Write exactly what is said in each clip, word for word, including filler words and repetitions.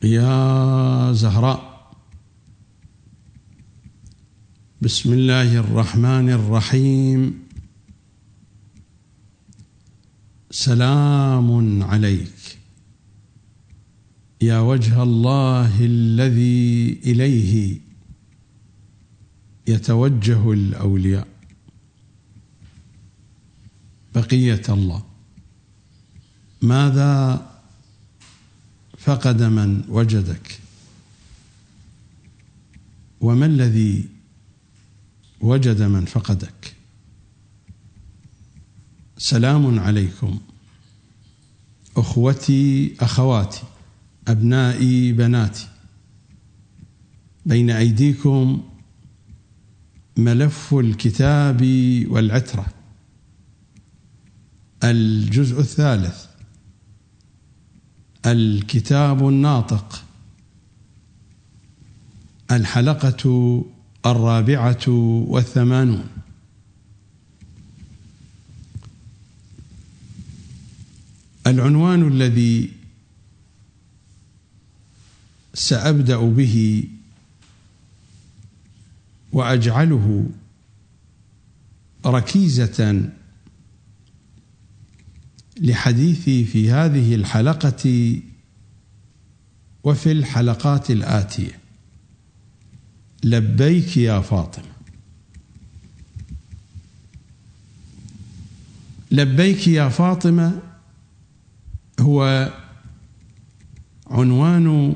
يا زهراء. بسم الله الرحمن الرحيم. سلام عليك يا وجه الله الذي إليه يتوجه الأولياء. بقية الله، ماذا فقد من وجدك؟ وما الذي وجد من فقدك؟ سلام عليكم أخوتي أخواتي أبنائي بناتي. بين أيديكم ملف الكتاب والعترة، الجزء الثالث، الكتاب الناطق، الحلقة الرابعة والثمانون. العنوان الذي سأبدأ به وأجعله ركيزة لحديثي في هذه الحلقة وفي الحلقات الآتية: لبيك يا فاطمة. لبيك يا فاطمة هو عنوان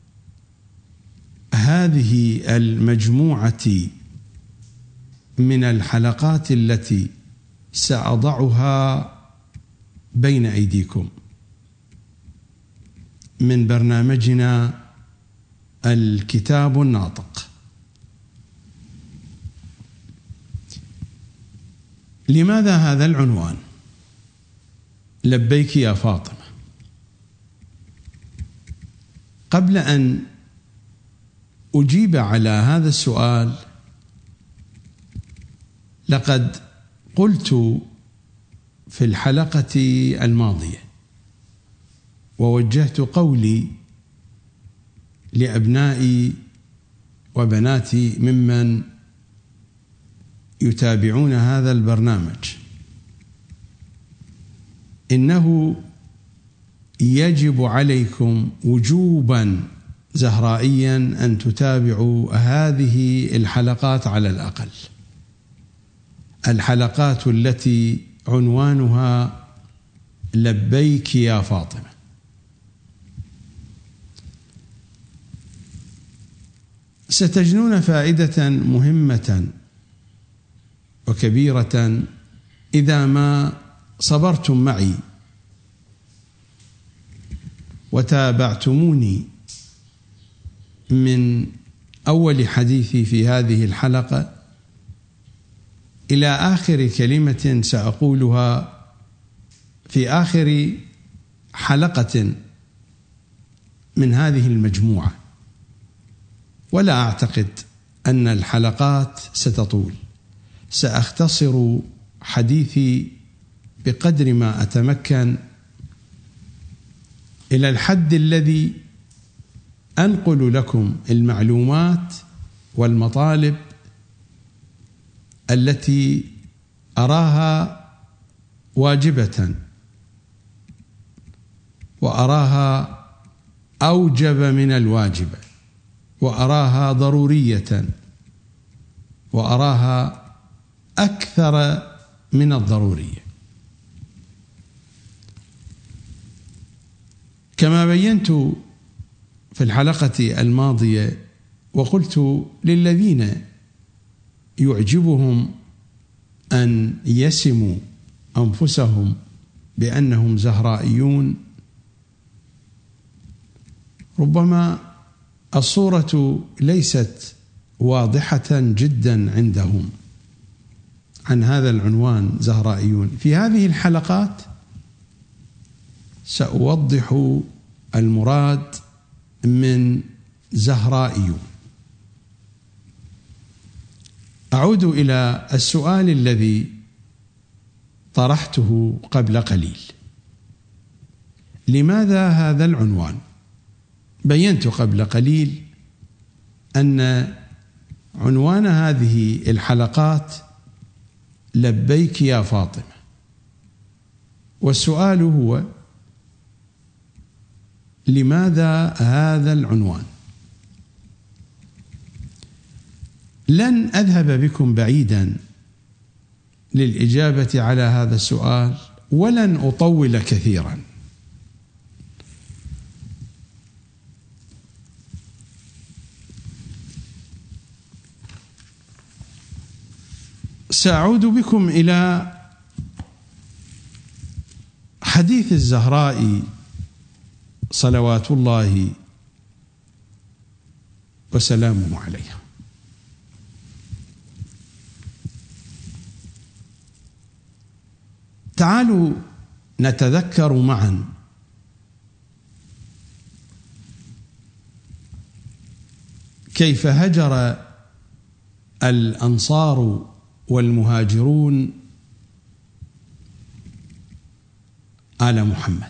هذه المجموعة من الحلقات التي سأضعها بين أيديكم من برنامجنا الكتاب الناطق. لماذا هذا العنوان؟ لبيك يا فاطمة. قبل أن أجيب على هذا السؤال، لقد قلت في الحلقة الماضية ووجهت قولي لأبنائي وبناتي ممن يتابعون هذا البرنامج: إنه يجب عليكم وجوبا زهرائيا أن تتابعوا هذه الحلقات، على الأقل الحلقات التي عنوانها لبيك يا فاطمة. ستجنون فائدة مهمة وكبيرة إذا ما صبرتم معي وتابعتموني من أول حديثي في هذه الحلقة إلى آخر كلمة سأقولها في آخر حلقة من هذه المجموعة. ولا أعتقد أن الحلقات ستطول، سأختصر حديثي بقدر ما أتمكن إلى الحد الذي أنقل لكم المعلومات والمطالب التي أراها واجبة وأراها أوجب من الواجب وأراها ضرورية وأراها أكثر من الضرورية. كما بينت في الحلقة الماضية وقلت للذين يعجبهم أن يسموا أنفسهم بأنهم زهرائيون، ربما الصورة ليست واضحة جدا عندهم عن هذا العنوان زهرائيون. في هذه الحلقات سأوضح المراد من زهرائيون. أعود إلى السؤال الذي طرحته قبل قليل: لماذا هذا العنوان؟ بينت قبل قليل أن عنوان هذه الحلقات لبيك يا فاطمة، والسؤال هو: لماذا هذا العنوان؟ لن أذهب بكم بعيدا للإجابة على هذا السؤال، ولن أطول كثيرا. سأعود بكم إلى حديث الزهراء صلوات الله وسلامه عليها. تعالوا نتذكر معا كيف هجر الأنصار والمهاجرون آل محمد،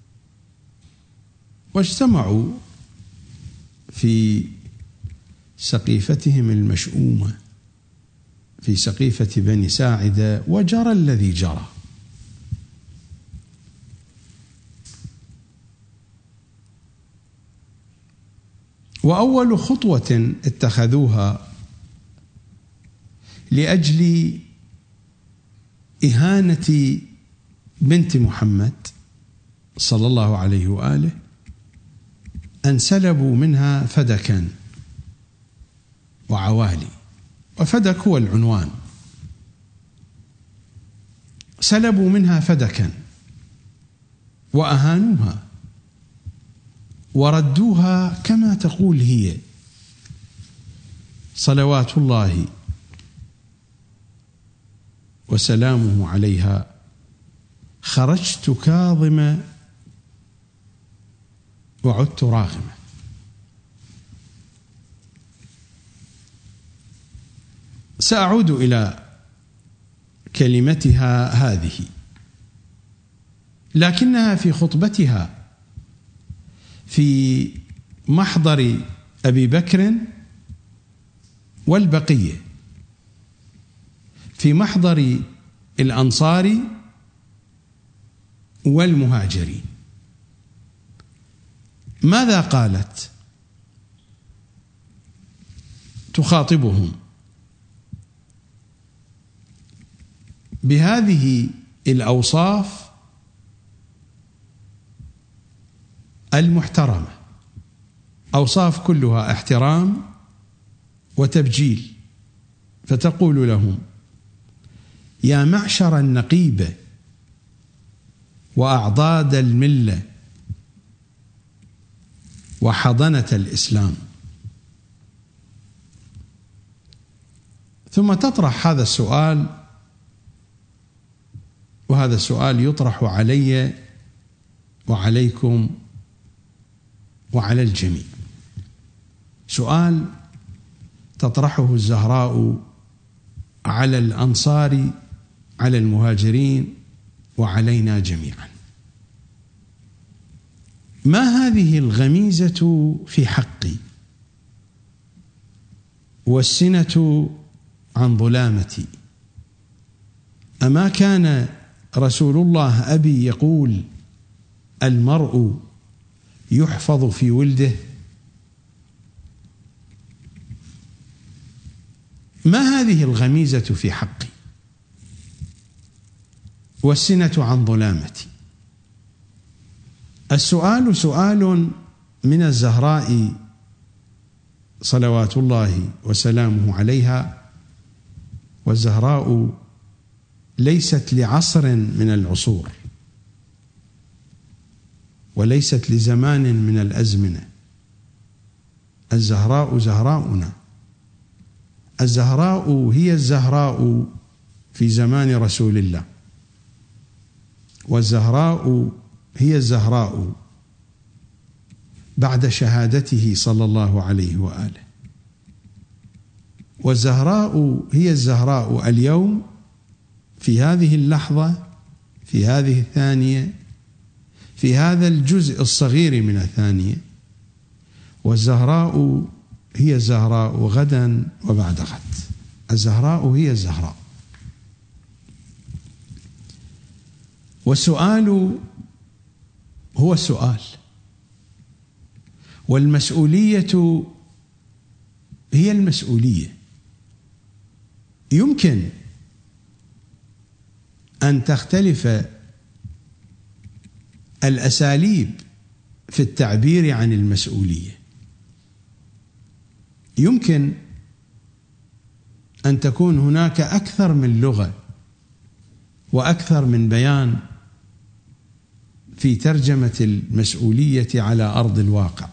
واجتمعوا في سقيفتهم المشؤومة في سقيفة بني ساعدة، وجرى الذي جرى. وأول خطوة اتخذوها لأجل إهانة بنت محمد صلى الله عليه وآله أن سلبوا منها فدكا وعوالي، وفدك هو العنوان. سلبوا منها فدكا وأهانوها وردوها كما تقول هي صلوات الله وسلامه عليها: خرجت كاظمة وعدت راغمة. سأعود إلى كلمتها هذه، لكنها في خطبتها في محضر أبي بكر والبقية، في محضر الأنصار والمهاجرين، ماذا قالت؟ تخاطبهم بهذه الأوصاف المحترمة، أوصاف كلها احترام وتبجيل. فتقول لهم: يا معشر النقيبة وأعضاد الملة وحضنة الإسلام. ثم تطرح هذا السؤال، وهذا السؤال يطرح علي وعليكم وعلى الجميع. سؤال تطرحه الزهراء على الأنصار، على المهاجرين، وعلينا جميعا: ما هذه الغميزة في حقي والسنة عن ظلامتي؟ أما كان رسول الله أبي يقول: المرء يحفظ في ولده؟ ما هذه الغميزة في حقي والسنة عن ظلامتي؟ السؤال سؤال من الزهراء صلوات الله وسلامه عليها، والزهراء ليست لعصر من العصور، وليست لزمان من الأزمنة. الزهراء زهراؤنا، الزهراء هي الزهراء في زمان رسول الله، والزهراء هي الزهراء بعد شهادته صلى الله عليه وآله، والزهراء هي الزهراء اليوم في هذه اللحظة، في هذه الثانية، في هذا الجزء الصغير من الثانية، والزهراء هي الزهراء غدا وبعد غد. الزهراء هي الزهراء. والسؤال هو السؤال، والمسؤولية هي المسؤولية. يمكن أن تختلف الأساليب في التعبير عن المسؤولية، يمكن أن تكون هناك أكثر من لغة وأكثر من بيان في ترجمة المسؤولية على أرض الواقع،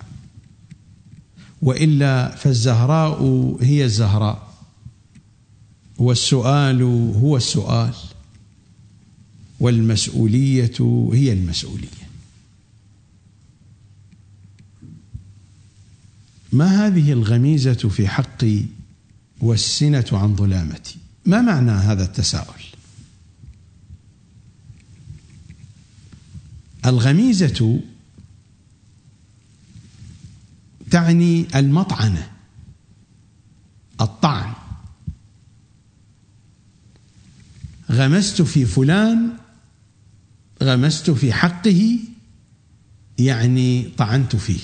وإلا فالزهراء هي الزهراء، والسؤال هو السؤال، والمسؤولية هي المسؤولية. ما هذه الغميزة في حقي والسنة عن ظلامتي؟ ما معنى هذا التساؤل؟ الغميزة تعني المطعنة، الطعن. غمست في فلان، غمست في حقه، يعني طعنت فيه.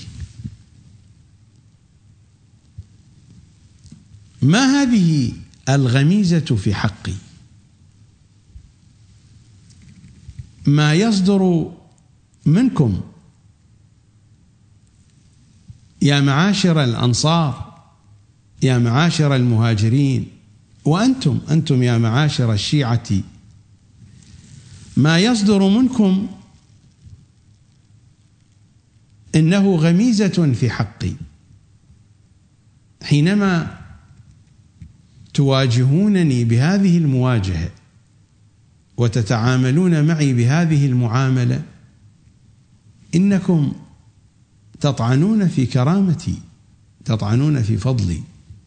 ما هذه الغميزة في حقي؟ ما يصدر منكم يا معاشر الأنصار، يا معاشر المهاجرين، وأنتم أنتم يا معاشر الشيعة، ما يصدر منكم إنه غميزة في حقي. حينما تواجهونني بهذه المواجهة وتتعاملون معي بهذه المعاملة، إنكم تطعنون في كرامتي، تطعنون في فضلي.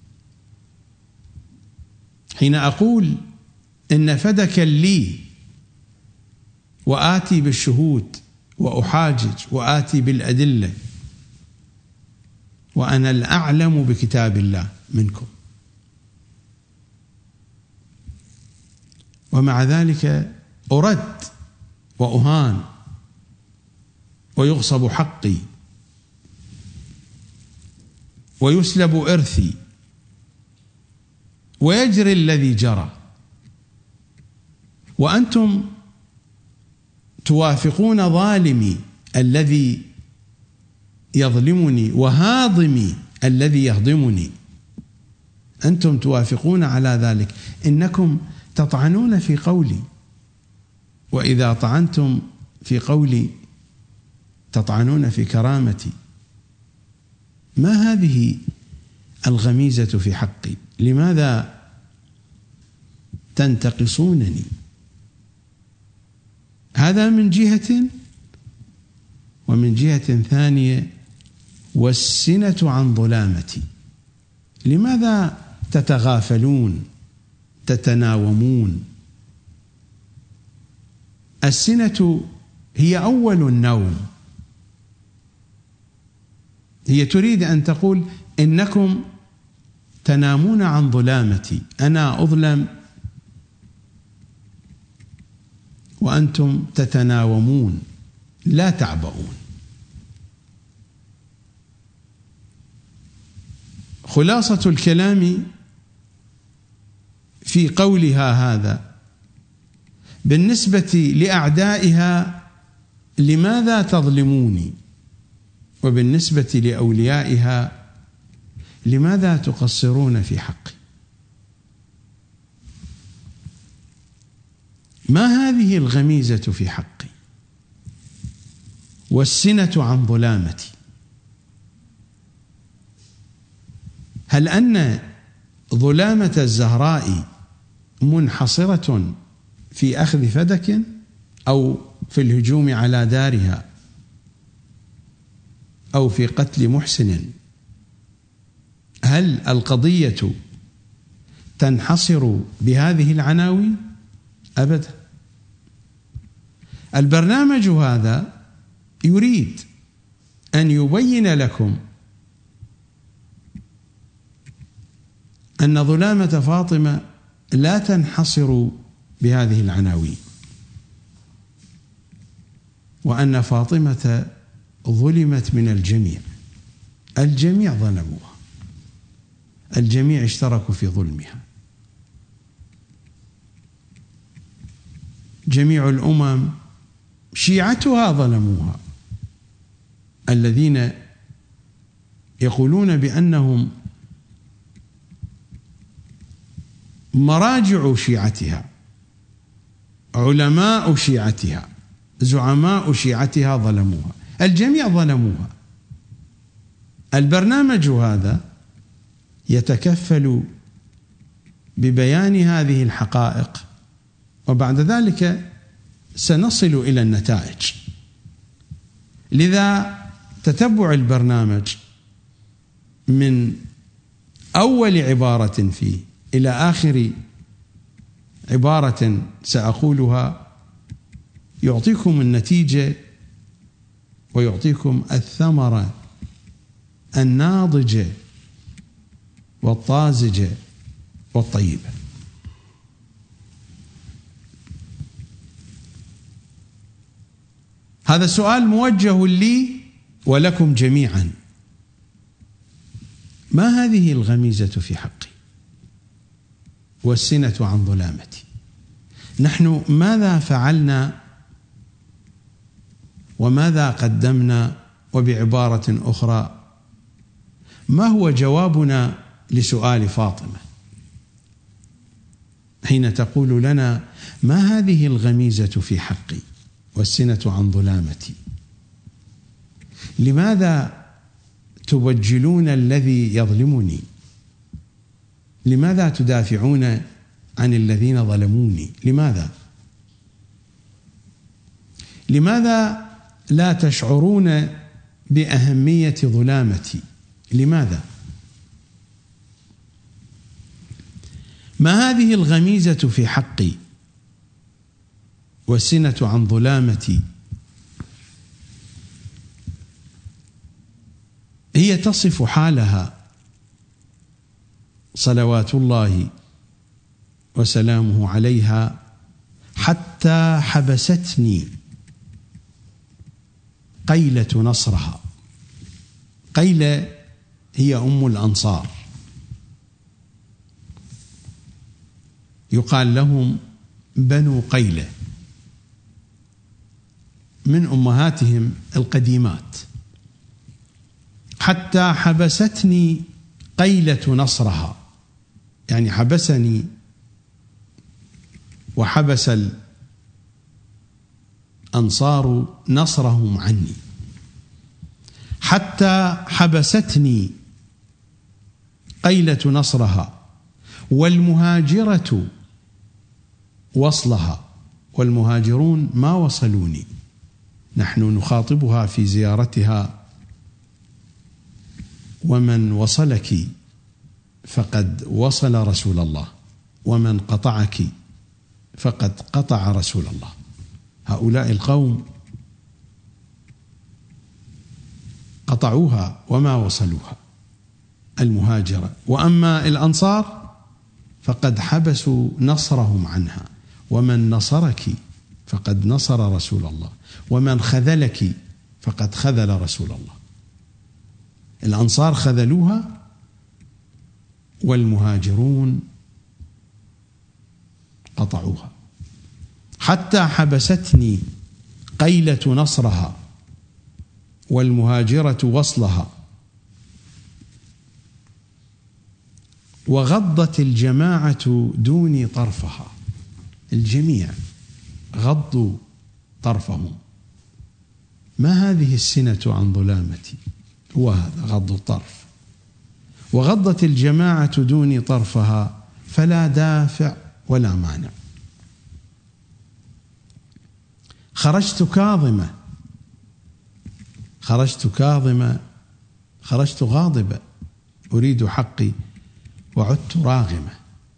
حين أقول إن فدكا لي وآتي بالشهود وأحاجج وآتي بالأدلة، وأنا الأعلم بكتاب الله منكم، ومع ذلك أرد وأهان ويغصب حقي ويسلب إرثي ويجري الذي جرى، وأنتم توافقون ظالمي الذي يظلمني وهاضمي الذي يهضمني. أنتم توافقون على ذلك، إنكم تطعنون في قولي، وإذا طعنتم في قولي تطعنون في كرامتي. ما هذه الغميزة في حقي؟ لماذا تنتقصونني؟ هذا من جهة، ومن جهة ثانية والسنة عن ظلامتي. لماذا تتغافلون، تتناومون؟ السنة هي أول النوم، هي تريد أن تقول إنكم تنامون عن ظلامتي، أنا أظلم وأنتم تتناومون لا تعبؤون. خلاصة الكلام في قولها هذا بالنسبة لأعدائها لماذا تظلموني، وبالنسبة لأوليائها لماذا تقصرون في حقي؟ ما هذه الغميزة في حقي والسنة عن ظلامتي؟ هل أن ظلامة الزهراء منحصرة في أخذ فدك أو في الهجوم على دارها أو في قتل محسن؟ هل القضية تنحصر بهذه العناوين؟ أبدا. البرنامج هذا يريد أن يبين لكم أن ظلامة فاطمة لا تنحصر بهذه العناوين، وأن فاطمة ظلمت من الجميع، الجميع ظلموها، الجميع اشتركوا في ظلمها، جميع الأمم شيعتها ظلموها، الذين يقولون بأنهم مراجع شيعتها، علماء شيعتها، زعماء شيعتها ظلموها، الجميع ظلموها. البرنامج هذا يتكفل ببيان هذه الحقائق، وبعد ذلك سنصل إلى النتائج. لذا تتبع البرنامج من أول عبارة فيه إلى آخر عبارة سأقولها يعطيكم النتيجة ويعطيكم الثمرة الناضجة والطازجة والطيبة. هذا السؤال موجه لي ولكم جميعا: ما هذه الغميزة في حقي والسنة عن ظلامتي؟ نحن ماذا فعلنا وماذا قدمنا؟ وبعبارة أخرى، ما هو جوابنا لسؤال فاطمة حين تقول لنا: ما هذه الغميزة في حقي والسنة عن ظلامتي؟ لماذا تبجلون الذي يظلمني؟ لماذا تدافعون عن الذين ظلموني؟ لماذا؟ لماذا لا تشعرون بأهمية ظلامتي؟ لماذا؟ ما هذه الغميزة في حقي والسنة عن ظلامتي؟ هي تصف حالها صلوات الله وسلامه عليها: حتى حبستني قيلة نصرها. قيلة هي أم الأنصار، يقال لهم بنو قيلة، من أمهاتهم القديمات. حتى حبستني قيلة نصرها، يعني حبسني وحبس الأنصار نصرهم عني. حتى حبستني قيلة نصرها والمهاجرة وصلها. والمهاجرون ما وصلوني، نحن نخاطبها في زيارتها: ومن وصلك فقد وصل رسول الله، ومن قطعك فقد قطع رسول الله. هؤلاء القوم قطعوها وما وصلوها، المهاجرة. وأما الأنصار فقد حبسوا نصرهم عنها: ومن نصرك فقد نصر رسول الله، ومن خذلك فقد خذل رسول الله. الأنصار خذلوها، والمهاجرون قطعوها. حتى حبستني قيلة نصرها والمهاجرة وصلها، وغضت الجماعة دوني طرفها. الجميع غضوا طرفهم. ما هذه السنة عن ظلامتي؟ هو هذا غض الطرف. وغضت الجماعة دوني طرفها، فلا دافع ولا مانع. خرجت كاظمة خرجت كاظمة خرجت غاضبة أريد حقي، وعدت راغمة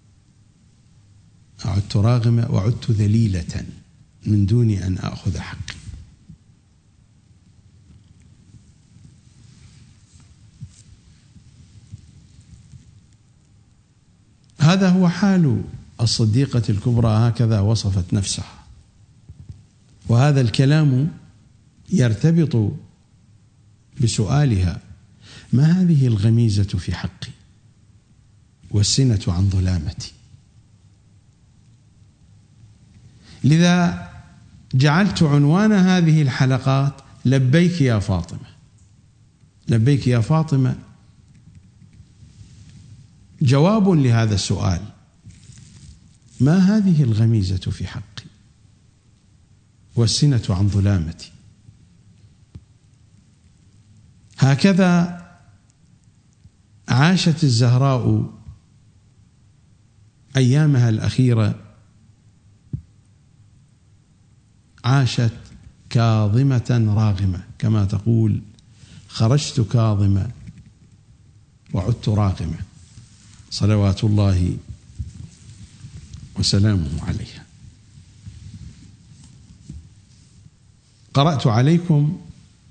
عدت راغمة وعدت ذليلة من دون أن أخذ حقي. هذا هو حال الصديقة الكبرى، هكذا وصفت نفسها. وهذا الكلام يرتبط بسؤالها: ما هذه الغميزة في حقي والسنة عن ظلامتي؟ لذا جعلت عنوان هذه الحلقات لبيك يا فاطمة. لبيك يا فاطمة جواب لهذا السؤال: ما هذه الغميزة في حقي والسنة عن ظلامتي؟ هكذا عاشت الزهراء أيامها الأخيرة، عاشت كاظمة راغمة، كما تقول: خرجت كاظمة وعدت راغمة، صلوات الله وسلامه عليها. قرأت عليكم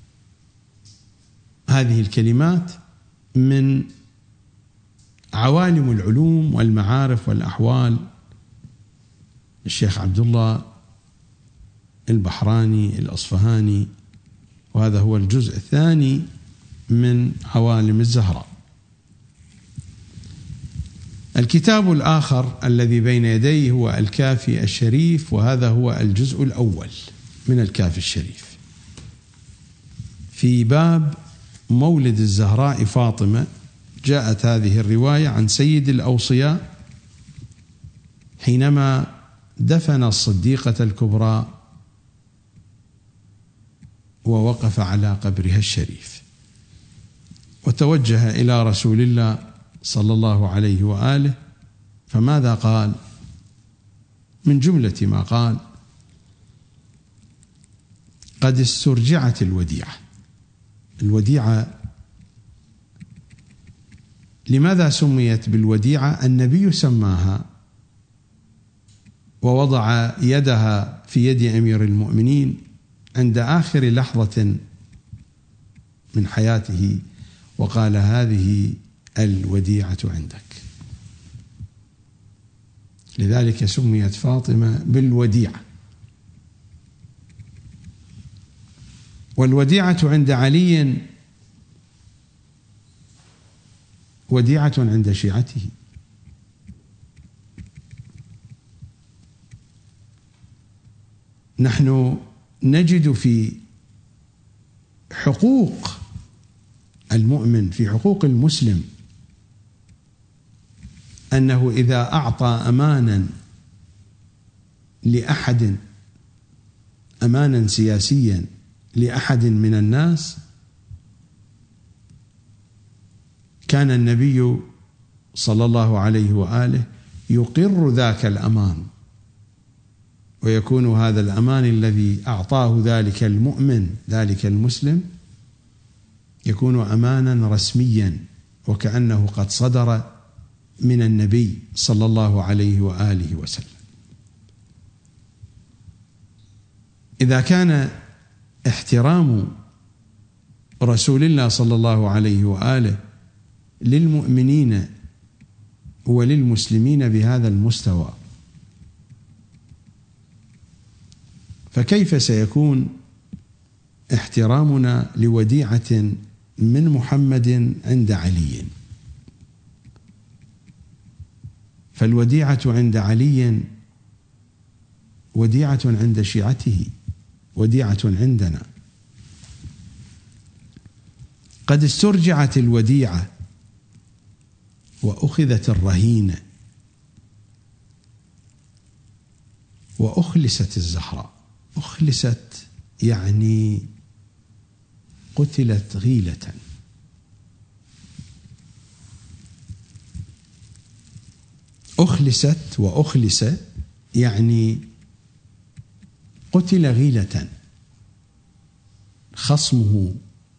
هذه الكلمات من عوالم العلوم والمعارف والأحوال الشيخ عبد الله البحراني الأصفهاني، وهذا هو الجزء الثاني من عوالم الزهراء. الكتاب الآخر الذي بين يديه هو الكافي الشريف، وهذا هو الجزء الأول من الكافي الشريف. في باب مولد الزهراء فاطمة جاءت هذه الرواية عن سيد الأوصياء حينما دفن الصديقة الكبرى ووقف على قبرها الشريف، وتوجه إلى رسول الله صلى الله عليه وآله، فماذا قال؟ من جملة ما قال: قد استرجعت الوديعة. الوديعة لماذا سميت بالوديعة؟ النبي سماها ووضع يدها في يد أمير المؤمنين عند آخر لحظة من حياته وقال: هذه الوديعة عندك. لذلك سميت فاطمة بالوديعة. والوديعة عند علي وديعة عند شيعته. نحن نجد في حقوق المؤمن، في حقوق المسلم، أنه إذا أعطى أمانا لأحد، أمانا سياسيا لأحد من الناس، كان النبي صلى الله عليه وآله يقر ذاك الأمان، ويكون هذا الأمان الذي أعطاه ذلك المؤمن ذلك المسلم يكون أمانا رسميا، وكأنه قد صدر من النبي صلى الله عليه وآله وسلم. إذا كان احترام رسول الله صلى الله عليه وآله للمؤمنين وللمسلمين بهذا المستوى، فكيف سيكون احترامنا لوديعة من محمد عند علي؟ فالوديعة عند علي وديعة عند شيعته، وديعة عندنا. قد استرجعت الوديعة وأخذت الرهينة وأخلست الزهراء. أخلست يعني قتلت غيلة. أخلست وأخلس يعني قتل غيلة، خصمه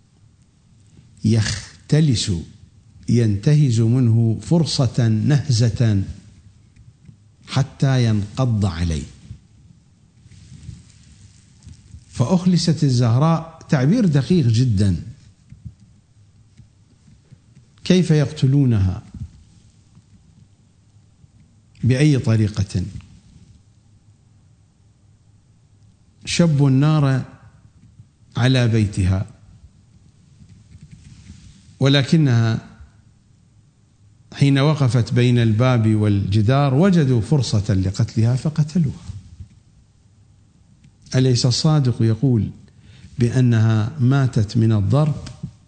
يختلس ينتهز منه فرصة نهزة حتى ينقض عليه. فأخلست الزهراء تعبير دقيق جدا. كيف يقتلونها؟ بأي طريقة. شب النار على بيتها، ولكنها حين وقفت بين الباب والجدار وجدوا فرصة لقتلها فقتلوها. أليس الصادق يقول بأنها ماتت من الضرب؟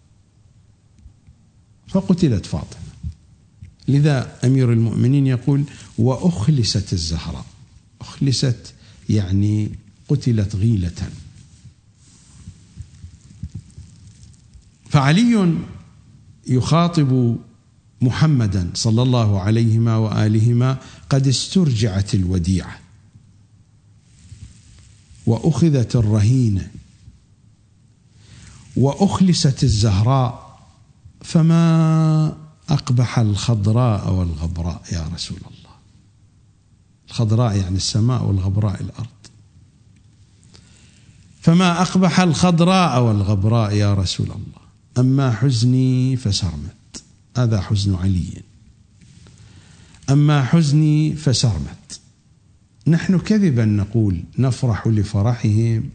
فقتلت فاطمة. لذا أمير المؤمنين يقول: وأخلست الزهراء. أخلست يعني قتلت غيلة. فعلي يخاطب محمدا صلى الله عليهما وآلهما: قد استرجعت الوديعة وأخذت الرهينة وأخلست الزهراء، فما أقبح الخضراء والغبراء يا رسول الله. الخضراء يعني السماء، والغبراء الأرض. فما أقبح الخضراء والغبراء يا رسول الله، أما حزني فسرمت. هذا حزن علي. أما حزني فسرمت. نحن كذبا نقول نفرح لفرحهم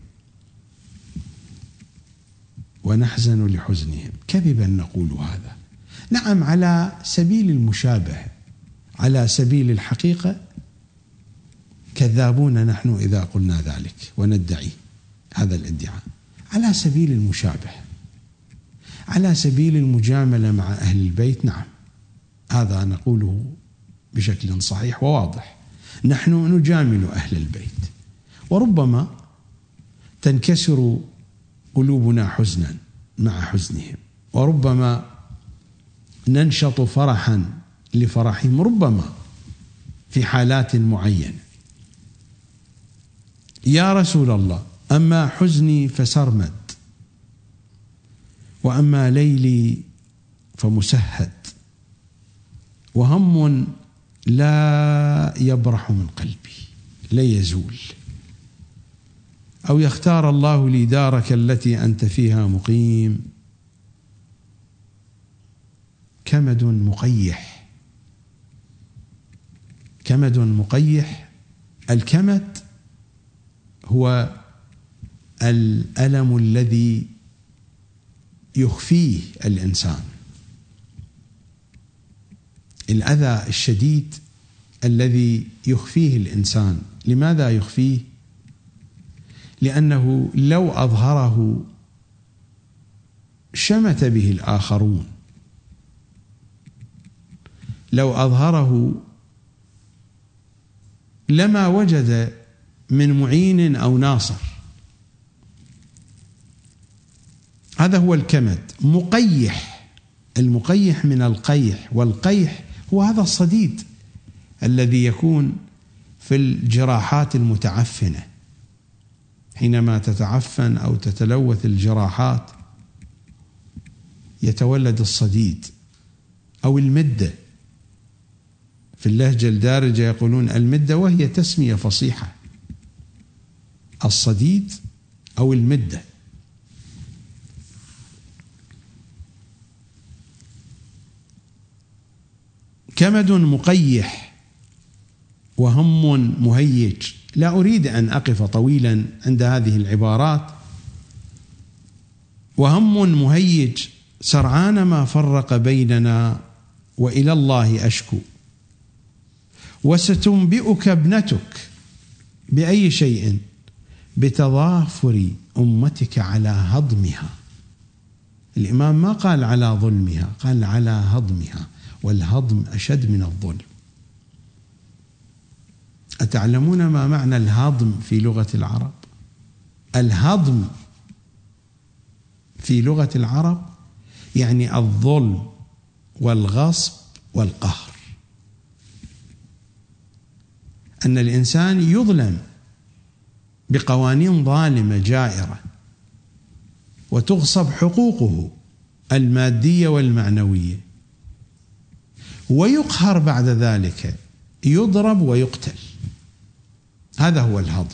ونحزن لحزنهم، كذبا نقول هذا. نعم، على سبيل المشابهة، على سبيل الحقيقة كذابون نحن إذا قلنا ذلك وندعي هذا الادعاء. على سبيل المشابهة، على سبيل المجاملة مع أهل البيت، نعم، هذا نقوله بشكل صحيح وواضح. نحن نجامل أهل البيت، وربما تنكسر قلوبنا حزنا مع حزنهم، وربما ننشط فرحا لفرحهم، ربما في حالات معينة. يا رسول الله، أما حزني فسرمد، وأما ليلي فمسهد، وهم لا يبرح من قلبي، لا يزول. أو يختار الله لي دارك التي أنت فيها مقيم. كمد مقيح، كمد مقيح. الكمد هو الألم الذي يخفيه الإنسان، الأذى الشديد الذي يخفيه الإنسان. لماذا يخفيه؟ لأنه لو أظهره شمت به الآخرون، لو أظهره لما وجد من معين أو ناصر. هذا هو الكمد. مقيح، المقيح من القيح، والقيح هو هذا الصديد الذي يكون في الجراحات المتعفنة. حينما تتعفن أو تتلوث الجراحات يتولد الصديد أو المدة. في اللهجة الدارجة يقولون المدة، وهي تسمية فصيحة. الصديد أو المدة. كمد مقيح وهم مهيج. لا أريد أن أقف طويلا عند هذه العبارات. وهم مهيج سرعان ما فرق بيننا وإلى الله أشكو. وستنبئك ابنتك بأي شيء؟ بتضافر أمتك على هضمها. الإمام ما قال على ظلمها، قال على هضمها، والهضم أشد من الظلم. أتعلمون ما معنى الهضم في لغة العرب؟ الهضم في لغة العرب يعني الظلم والغصب والقهر. أن الإنسان يظلم بقوانين ظالمة جائرة، وتغصب حقوقه المادية والمعنوية، ويقهر بعد ذلك، يضرب ويقتل. هذا هو الهضم.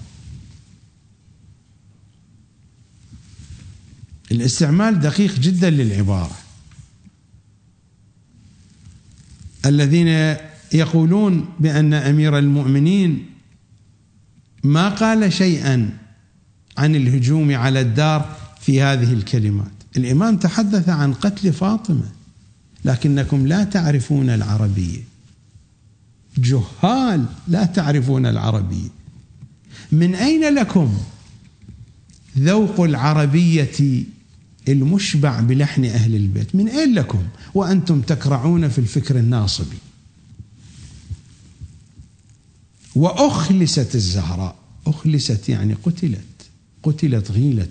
الاستعمال دقيق جدا للعبارة. الذين يقولون بأن أمير المؤمنين ما قال شيئا عن الهجوم على الدار في هذه الكلمات. الإمام تحدث عن قتل فاطمة، لكنكم لا تعرفون العربية، جهال لا تعرفون العربية. من أين لكم ذوق العربية المشبع بلحن أهل البيت؟ من أين لكم وأنتم تكرعون في الفكر الناصبي؟ وأخلست الزهراء، أخلست يعني قتلت، قتلت غيلة.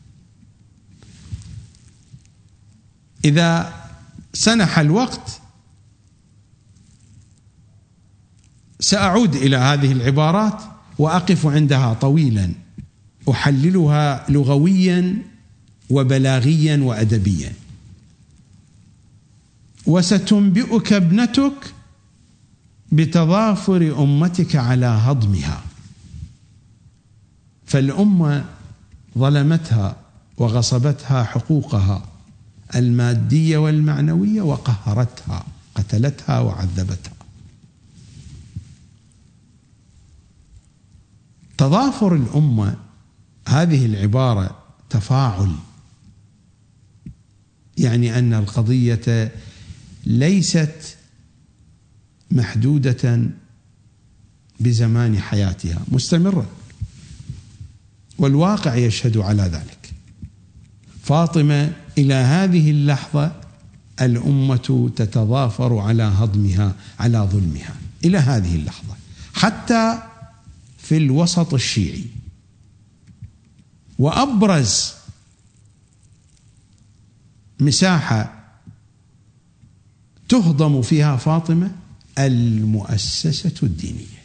إذا سنح الوقت سأعود إلى هذه العبارات وأقف عندها طويلا، أحللها لغويا وبلاغيا وأدبيا. وستنبئك ابنتك بتضافر أمتك على هضمها. فالأمة ظلمتها وغصبتها حقوقها المادية والمعنوية وقهرتها، قتلتها وعذبتها. تضافر الأمة هذه العبارة تفاعل، يعني أن القضية ليست محدودة بزمان حياتها، مستمرة، والواقع يشهد على ذلك. فاطمة إلى هذه اللحظة الأمة تتضافر على هضمها، على ظلمها، إلى هذه اللحظة، حتى في الوسط الشيعي. وأبرز مساحة تهضم فيها فاطمة المؤسسة الدينية.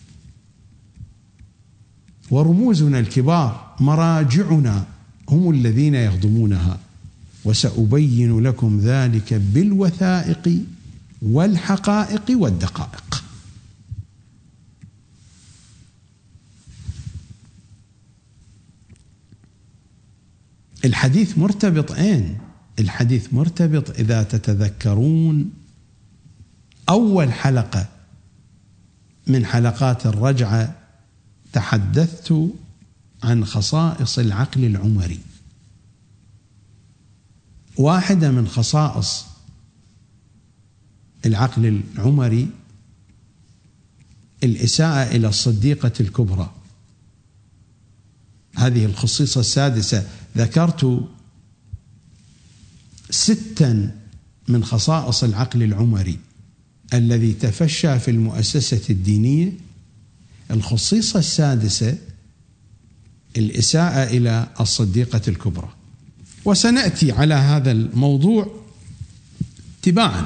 ورموزنا الكبار مراجعنا هم الذين يهضمونها، وسأبين لكم ذلك بالوثائق والحقائق والدقائق. الحديث مرتبط أين؟ الحديث مرتبط إذا تتذكرون أول حلقة من حلقات الرجعة تحدثت عن خصائص العقل العمري. واحدة من خصائص العقل العمري الإساءة إلى الصديقة الكبرى. هذه الخصيصة السادسة ذكرت ستا من خصائص العقل العمري الذي تفشى في المؤسسة الدينية. الخصيصة السادسة الإساءة إلى الصديقة الكبرى، وسنأتي على هذا الموضوع تباعا،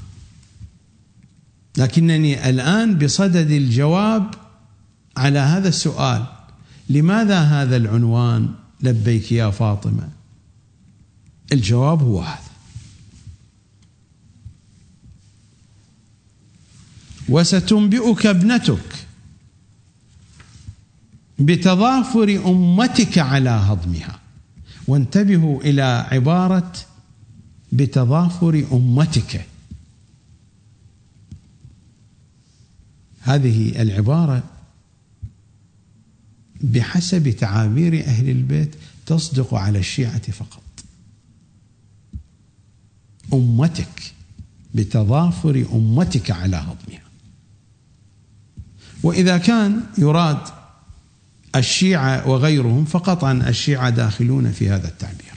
لكنني الآن بصدد الجواب على هذا السؤال: لماذا هذا العنوان لبيك يا فاطمة؟ الجواب هو هذا. وستنبئك ابنتك بتضافر أمتك على هضمها. وانتبهوا إلى عبارة بتضافر أمتك. هذه العبارة بحسب تعابير أهل البيت تصدق على الشيعة فقط. أمتك، بتضافر أمتك على هضمها. وإذا كان يراد الشيعة وغيرهم فقطعا الشيعة داخلون في هذا التعبير.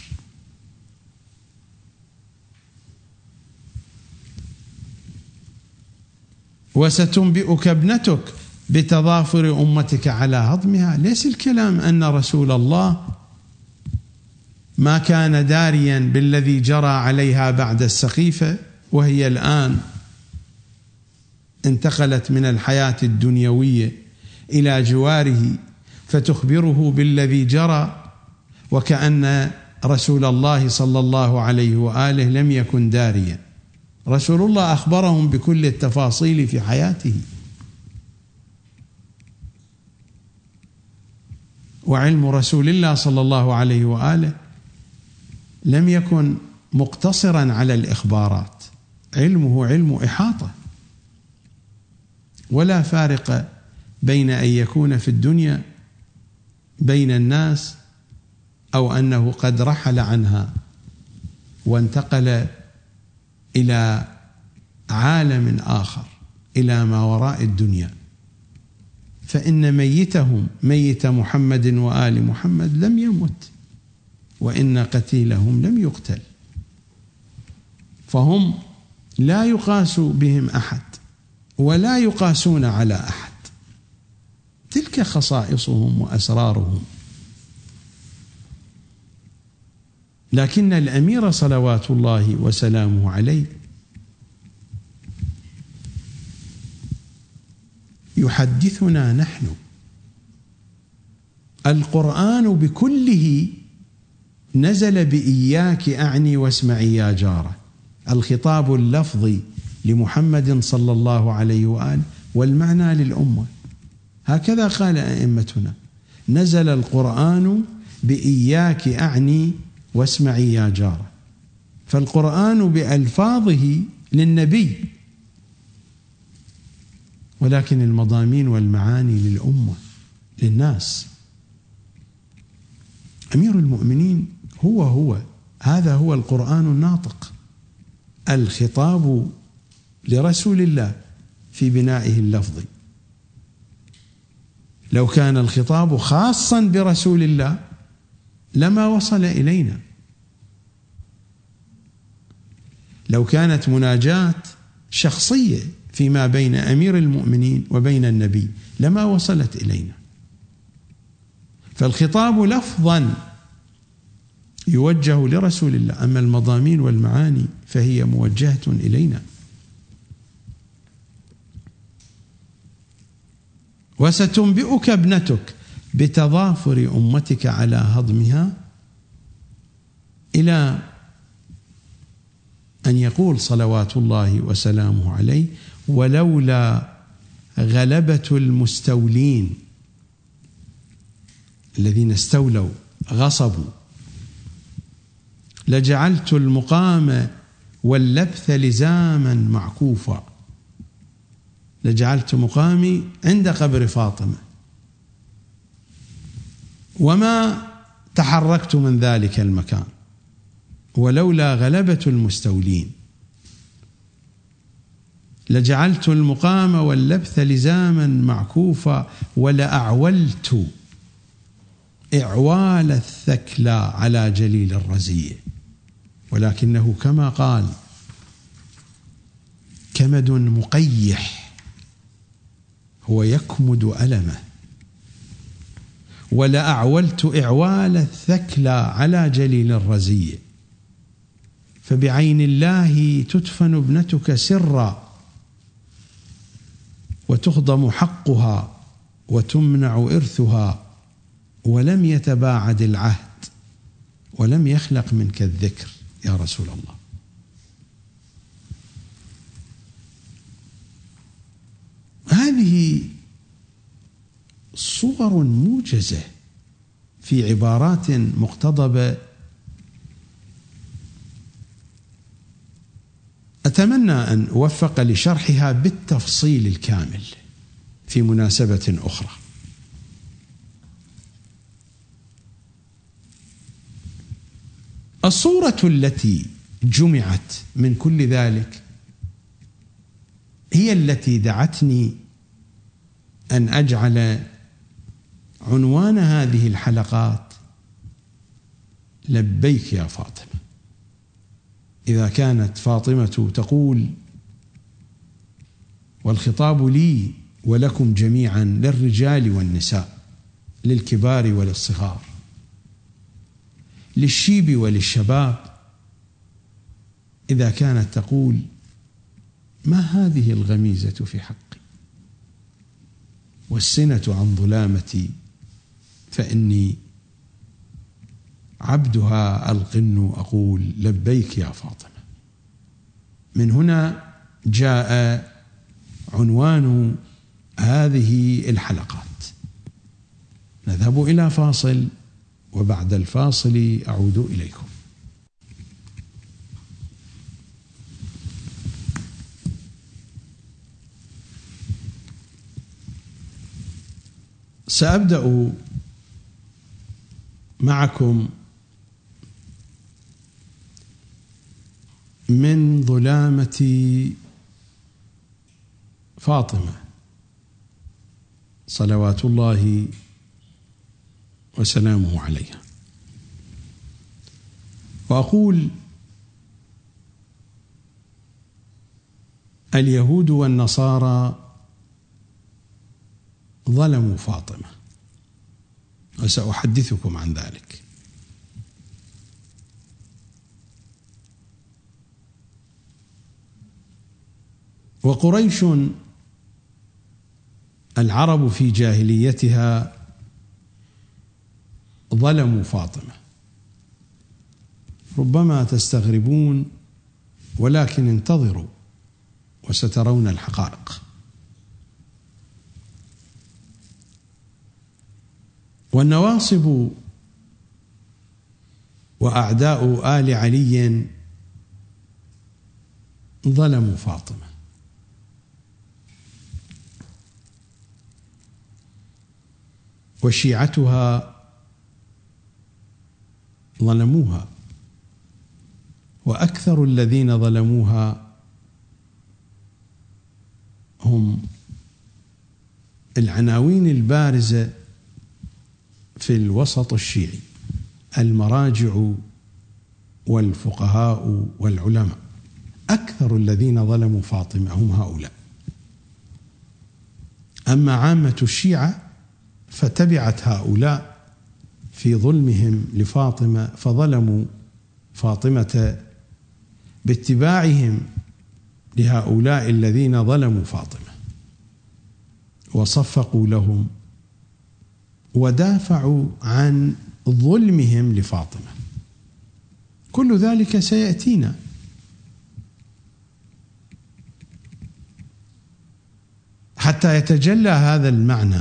وستنبئك ابنتك بتضافر أمتك على هضمها. ليس الكلام أن رسول الله ما كان داريا بالذي جرى عليها بعد السقيفة، وهي الآن انتقلت من الحياة الدنيوية إلى جواره فتخبره بالذي جرى، وكأن رسول الله صلى الله عليه وآله لم يكن داريا. رسول الله أخبرهم بكل التفاصيل في حياته. وعلم رسول الله صلى الله عليه وآله لم يكن مقتصرا على الإخبارات، علمه علم إحاطة. ولا فارق بين أن يكون في الدنيا بين الناس أو أنه قد رحل عنها وانتقل إلى عالم آخر، إلى ما وراء الدنيا، فإن ميتهم ميت محمد وآل محمد لم يمت، وإن قتيلهم لم يقتل، فهم لا يقاس بهم أحد ولا يقاسون على أحد، تلك خصائصهم وأسرارهم. لكن الأمير صلوات الله وسلامه عليه يحدثنا نحن القرآن بكله نزل بإياك أعني واسمعي يا جارة، الخطاب اللفظي لمحمد صلى الله عليه وآله والمعنى للأمة. هكذا قال أئمتنا: نزل القرآن بإياك أعني واسمعي يا جارة. فالقرآن بألفاظه للنبي، ولكن المضامين والمعاني للأمة للناس. أمير المؤمنين هو هو هذا هو القرآن الناطق، الخطاب لرسول الله في بنائه اللفظي. لو كان الخطاب خاصا برسول الله لما وصل إلينا، لو كانت مناجاة شخصية فيما بين أمير المؤمنين وبين النبي لما وصلت إلينا. فالخطاب لفظا يوجه لرسول الله، أما المضامين والمعاني فهي موجهة إلينا. وستنبئك ابنتك بتضافر أمتك على هضمها، إلى أن يقول صلوات الله وسلامه عليه: ولولا غلبة المستولين الذين استولوا غصبوا لجعلت المقام واللبث لزاما معكوفا، لجعلت مقامي عند قبر فاطمة وما تحركت من ذلك المكان، ولولا غلبة المستولين لجعلت المقام واللبث لزاما معكوفا، ولأعولت إعوال الثكلى على جليل الرزية. ولكنه كما قال: كمد مقيح هو يكمد ألمه، ولأعولت إعوال الثكلى على جليل الرزية. فبعين الله تدفن ابنتك سرا وتخضم حقها وتمنع إرثها، ولم يتباعد العهد ولم يخلق منك الذكر يا رسول الله. هذه صور موجزة في عبارات مقتضبة، أتمنى أن أوفق لشرحها بالتفصيل الكامل في مناسبة أخرى. الصورة التي جمعت من كل ذلك هي التي دعتني أن أجعل عنوان هذه الحلقات لبيك يا فاطمة. إذا كانت فاطمة تقول: والخطاب لي ولكم جميعا، للرجال والنساء، للكبار وللصغار، للشيب وللشباب، إذا كانت تقول: ما هذه الغميزة في حقي والسنة عن ظلامتي فإني عبدها القن أقول لبيك يا فاطمة. من هنا جاء عنوان هذه الحلقات. نذهب إلى فاصل، وبعد الفاصل أعود إليكم. سأبدأ معكم من ظلامة فاطمة صلوات الله وسلامه عليها، وأقول: اليهود والنصارى ظلموا فاطمة، وسأحدثكم عن ذلك. وقريش العرب في جاهليتها ظلموا فاطمة، ربما تستغربون، ولكن انتظروا وسترون الحقائق. والنواصب وأعداء آل علي ظلموا فاطمة، وشيعتها ظلموها، وأكثر الذين ظلموها هم العناوين البارزة في الوسط الشيعي، المراجع والفقهاء والعلماء. أكثر الذين ظلموا فاطمة هم هؤلاء. أما عامة الشيعة فتبعت هؤلاء في ظلمهم لفاطمة، فظلموا فاطمة باتباعهم لهؤلاء الذين ظلموا فاطمة، وصفقوا لهم ودافعوا عن ظلمهم لفاطمة. كل ذلك سيأتينا. حتى يتجلى هذا المعنى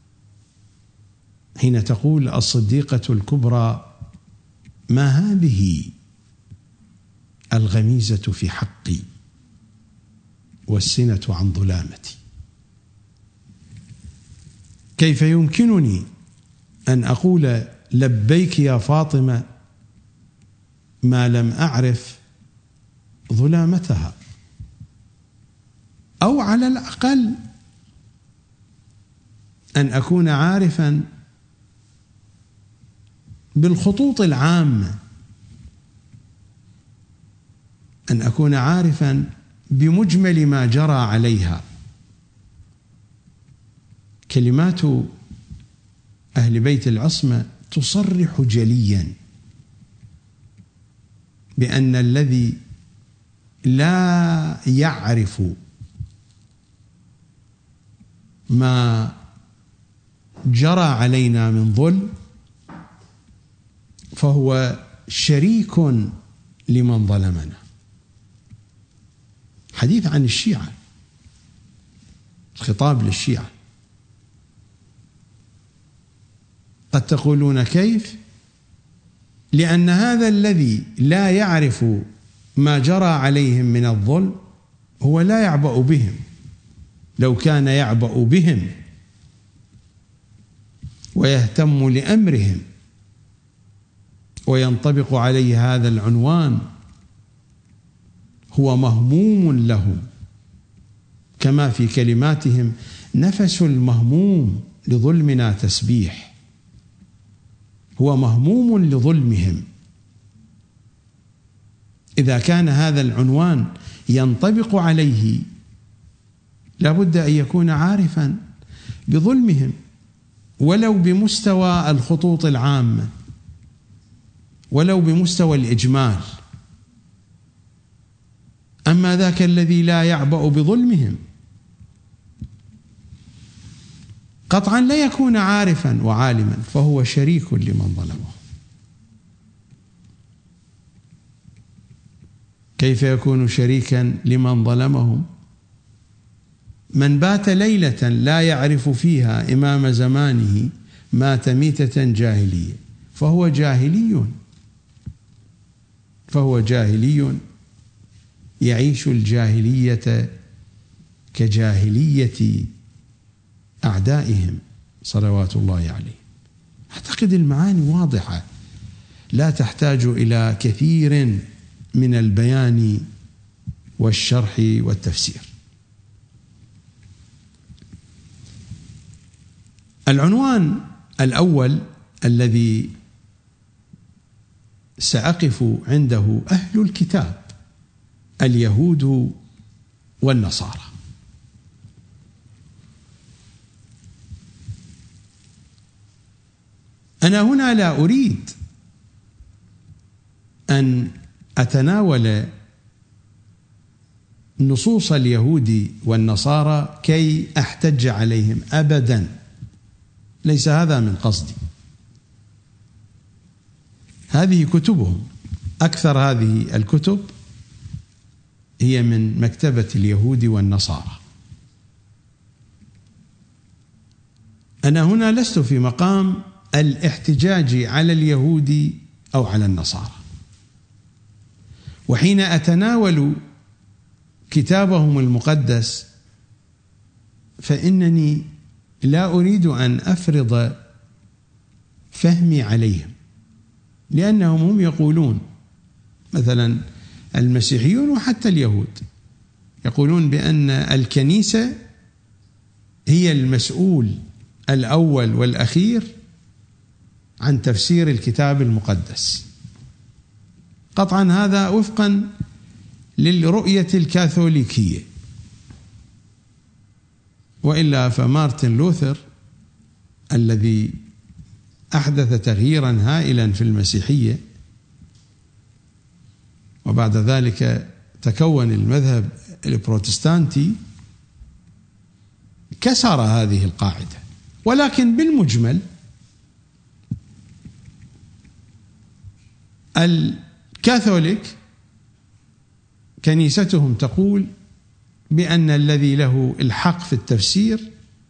حين تقول الصديقة الكبرى: ما هذه الغميزة في حقي والسنة عن ظلامتي؟ كيف يمكنني أن أقول لبيك يا فاطمة ما لم أعرف ظلامتها، أو على الأقل أن أكون عارفا بالخطوط العامة، أن أكون عارفا بمجمل ما جرى عليها. كلمات أهل بيت العصمة تصرح جليا بأن الذي لا يعرف ما جرى علينا من ظلم فهو شريك لمن ظلمنا. حديث عن الشيعة، الخطاب للشيعة. قد تقولون كيف؟ لأن هذا الذي لا يعرف ما جرى عليهم من الظلم هو لا يعبأ بهم. لو كان يعبأ بهم ويهتم لأمرهم وينطبق عليه هذا العنوان، هو مهموم لهم، كما في كلماتهم: نفس المهموم لظلمنا تسبيح. هو مهموم لظلمهم. إذا كان هذا العنوان ينطبق عليه لا بد أن يكون عارفا بظلمهم، ولو بمستوى الخطوط العامة، ولو بمستوى الإجمال. أما ذاك الذي لا يعبأ بظلمهم قطعا لا يكون عارفا وعالما، فهو شريك لمن ظلمه. كيف يكون شريكا لمن ظلمهم؟ من بات ليلة لا يعرف فيها إمام زمانه مات ميتة جاهلية فهو جاهلي، فهو جاهلي يعيش الجاهلية كجاهلية أعدائهم صلوات الله عليه. أعتقد المعاني واضحة لا تحتاج إلى كثير من البيان والشرح والتفسير. العنوان الأول الذي سأقف عنده أهل الكتاب اليهود والنصارى. أنا هنا لا أريد أن أتناول نصوص اليهود والنصارى كي أحتج عليهم أبدا، ليس هذا من قصدي. هذه كتبهم، أكثر هذه الكتب هي من مكتبة اليهود والنصارى. أنا هنا لست في مقام الاحتجاج على اليهود أو على النصارى، وحين أتناول كتابهم المقدس فإنني لا أريد أن أفرض فهمي عليهم، لأنهم هم يقولون، مثلا المسيحيون وحتى اليهود يقولون بأن الكنيسة هي المسؤول الأول والأخير عن تفسير الكتاب المقدس. قطعا هذا وفقا للرؤية الكاثوليكية، وإلا فمارتن لوثر الذي أحدث تغييرا هائلا في المسيحية وبعد ذلك تكون المذهب البروتستانتي كسر هذه القاعدة. ولكن بالمجمل الكاثوليك كنيستهم تقول بأن الذي له الحق في التفسير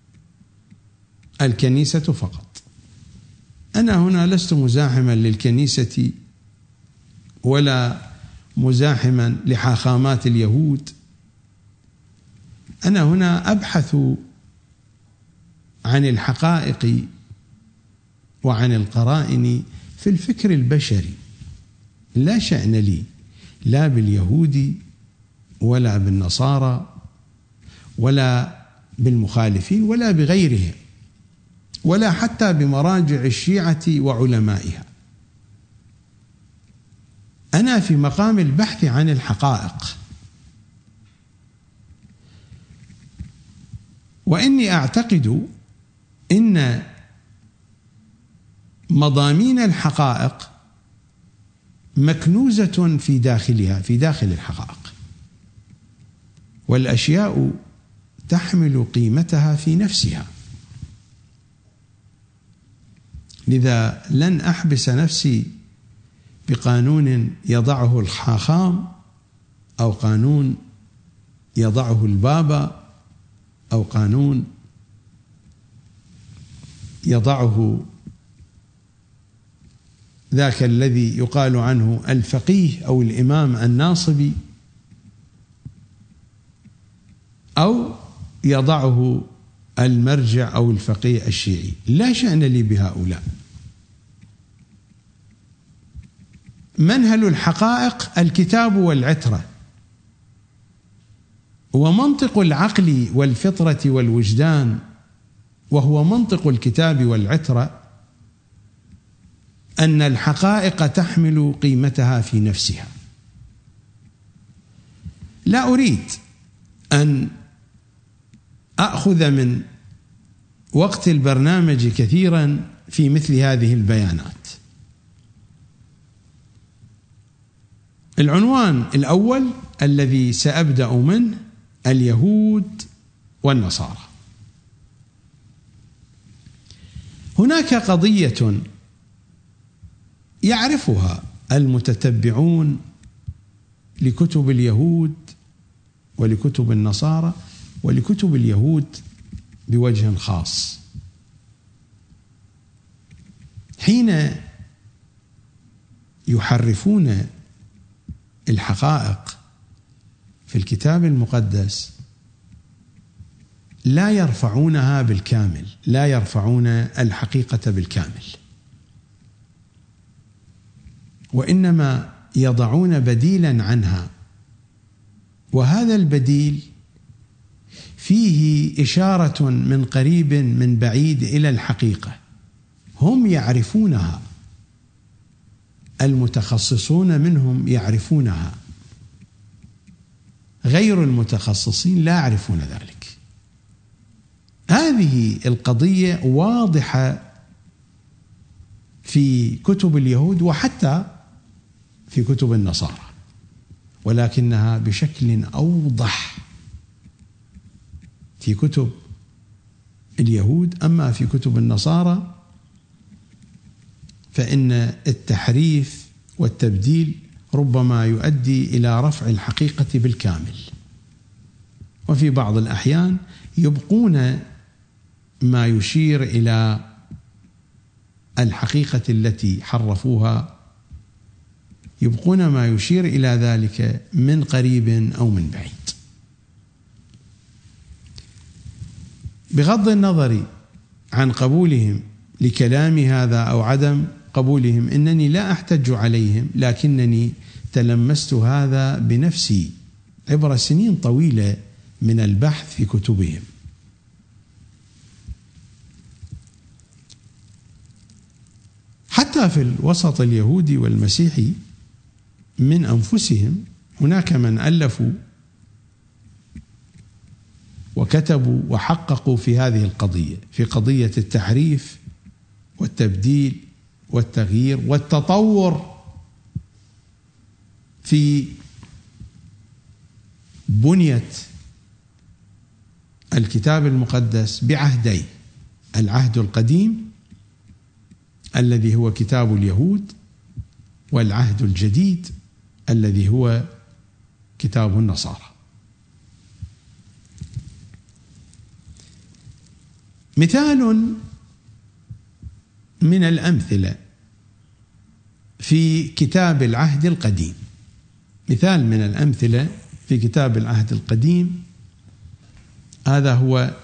الكنيسة فقط. أنا هنا لست مزاحما للكنيسة ولا مزاحما لحاخامات اليهود. أنا هنا أبحث عن الحقائق وعن القرائن في الفكر البشري. لا شأن لي لا باليهود ولا بالنصارى ولا بالمخالفين ولا بغيرهم ولا حتى بمراجع الشيعة وعلمائها. أنا في مقام البحث عن الحقائق، وإني أعتقد إن مضامين الحقائق مكنوزة في داخلها، في داخل الحقائق، والأشياء تحمل قيمتها في نفسها. لذا لن أحبس نفسي بقانون يضعه الحاخام أو قانون يضعه البابا أو قانون يضعه ذاك الذي يقال عنه الفقيه أو الإمام الناصبي أو يضعه المرجع أو الفقيه الشيعي. لا شأن لي بهؤلاء. منهل الحقائق الكتاب والعترة، ومنطق العقل والفطرة والوجدان، وهو منطق الكتاب والعترة، أن الحقائق تحمل قيمتها في نفسها. لا أريد أن أخذ من وقت البرنامج كثيرا في مثل هذه البيانات. العنوان الأول الذي سأبدأ منه اليهود والنصارى. هناك قضية يعرفها المتتبعون لكتب اليهود ولكتب النصارى ولكتب اليهود بوجه خاص. حين يحرفون الحقائق في الكتاب المقدس لا يرفعونها بالكامل، لا يرفعون الحقيقة بالكامل، وإنما يضعون بديلا عنها، وهذا البديل فيه إشارة من قريب من بعيد إلى الحقيقة، هم يعرفونها، المتخصصون منهم يعرفونها، غير المتخصصين لا يعرفون ذلك. هذه القضية واضحة في كتب اليهود وحتى في كتب النصارى، ولكنها بشكل أوضح في كتب اليهود. أما في كتب النصارى فإن التحريف والتبديل ربما يؤدي إلى رفع الحقيقة بالكامل، وفي بعض الأحيان يبقون ما يشير إلى الحقيقة التي حرفوها، يبقون ما يشير إلى ذلك من قريب أو من بعيد. بغض النظر عن قبولهم لكلام هذا أو عدم قبولهم، إنني لا أحتج عليهم، لكنني تلمست هذا بنفسي عبر سنين طويلة من البحث في كتبهم. حتى في الوسط اليهودي والمسيحي من أنفسهم هناك من ألفوا وكتبوا وحققوا في هذه القضية، في قضية التحريف والتبديل والتغيير والتطور في بنية الكتاب المقدس بعهدين: العهد القديم الذي هو كتاب اليهود، والعهد الجديد الذي هو كتاب النصارى. مثال من الأمثلة في كتاب العهد القديم، مثال من الأمثلة في كتاب العهد القديم، هذا هو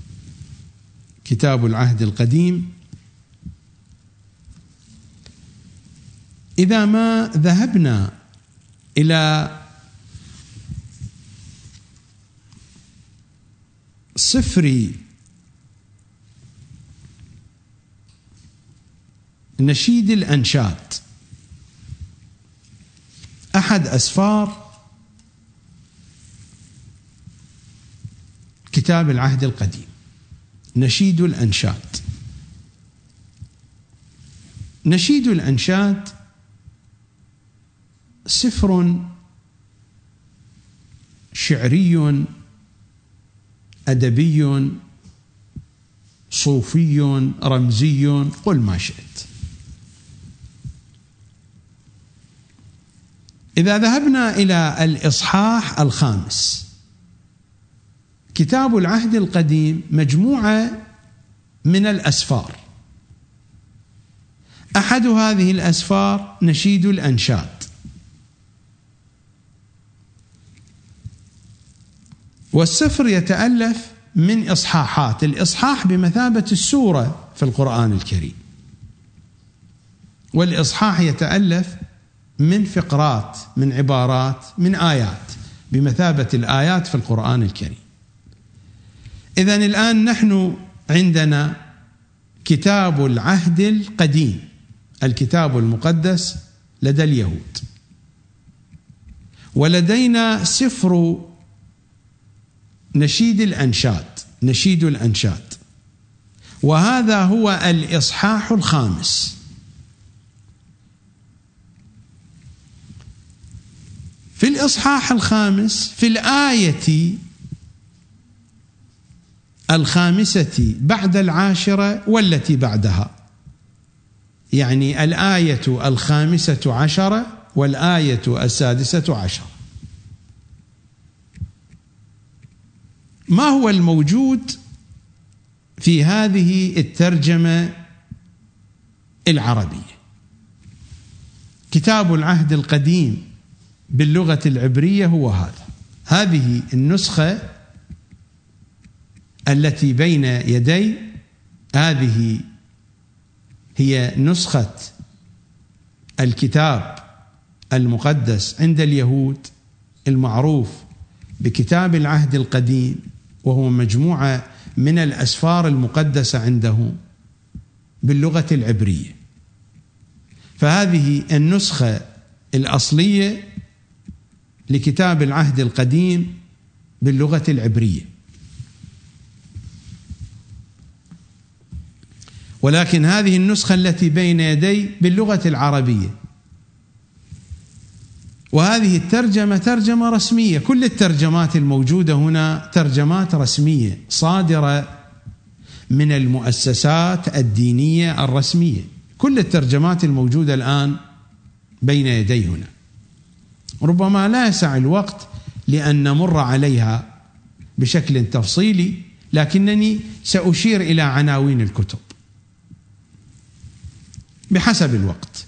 كتاب العهد القديم. إذا ما ذهبنا إلى سفر نشيد الأنشاد، أحد أسفار كتاب العهد القديم، نشيد الأنشاد. نشيد الأنشاد سفر شعري أدبي صوفي رمزي، قل ما شئت. إذا ذهبنا إلى الإصحاح الخامس، كتاب العهد القديم مجموعة من الأسفار، أحد هذه الأسفار نشيد الأنشاد، والسفر يتألف من إصحاحات، الإصحاح بمثابة السورة في القرآن الكريم، والإصحاح يتألف من فقرات، من عبارات، من آيات بمثابة الآيات في القرآن الكريم. إذن الآن نحن عندنا كتاب العهد القديم، الكتاب المقدس لدى اليهود، ولدينا سفر نشيد الأنشاد، نشيد الأنشاد، وهذا هو الإصحاح الخامس. في الإصحاح الخامس في الآية الخامسة بعد العاشرة والتي بعدها، يعني الآية الخامسة عشرة والآية السادسة عشر، ما هو الموجود في هذه الترجمة العربية؟ كتاب العهد القديم باللغة العبرية هو هذا، هذه النسخة التي بين يدي هذه هي نسخة الكتاب المقدس عند اليهود المعروف بكتاب العهد القديم، وهو مجموعة من الأسفار المقدسة عندهم باللغة العبرية. فهذه النسخة الأصلية لكتاب العهد القديم باللغة العبرية، ولكن هذه النسخة التي بين يدي باللغة العربية، وهذه الترجمة ترجمة رسمية. كل الترجمات الموجودة هنا ترجمات رسمية صادرة من المؤسسات الدينية الرسمية. كل الترجمات الموجودة الآن بين يدي هنا، ربما لا يسع الوقت لأن نمر عليها بشكل تفصيلي، لكنني سأشير إلى عناوين الكتب بحسب الوقت.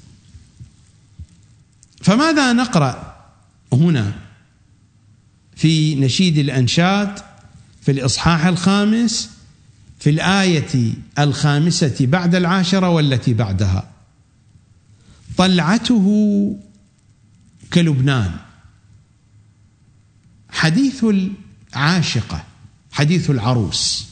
فماذا نقرأ هنا في نشيد الأنشاد في الإصحاح الخامس في الآية الخامسة بعد العاشرة والتي بعدها؟ طلعته كلبنان، حديث العاشقة، حديث العروس.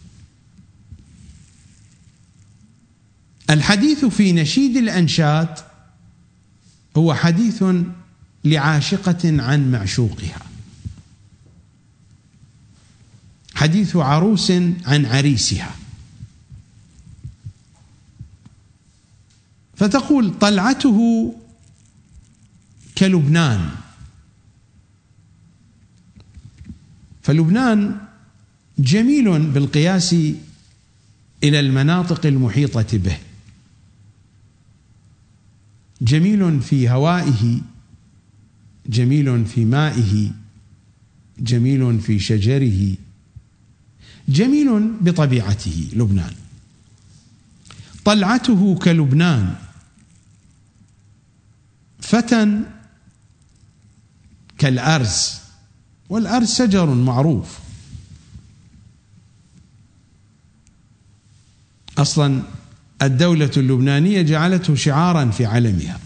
الحديث في نشيد الأنشاد هو حديث لعاشقة عن معشوقها، حديث عروس عن عريسها. فتقول طلعته كلبنان. فلبنان جميل بالقياس إلى المناطق المحيطة به، جميل في هوائه، جميل في مائه، جميل في شجره، جميل بطبيعته لبنان. طلعته كلبنان، فتى كالأرز، والأرز شجر معروف. أصلا الدولة اللبنانية جعلته شعارا في علمها.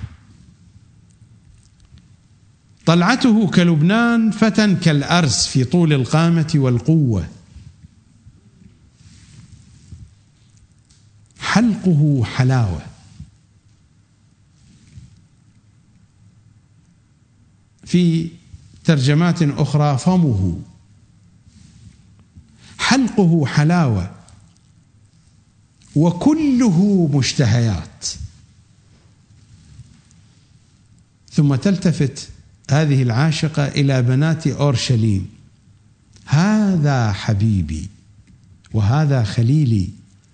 طلعته كلبنان، فتى كالأرز في طول القامة والقوة، حلقه حلاوة. في ترجمات أخرى فمه، حلقه حلاوة وكله مشتهيات. ثم تلتفت هذه العاشقة إلى بنات أورشليم: هذا حبيبي وهذا خليلي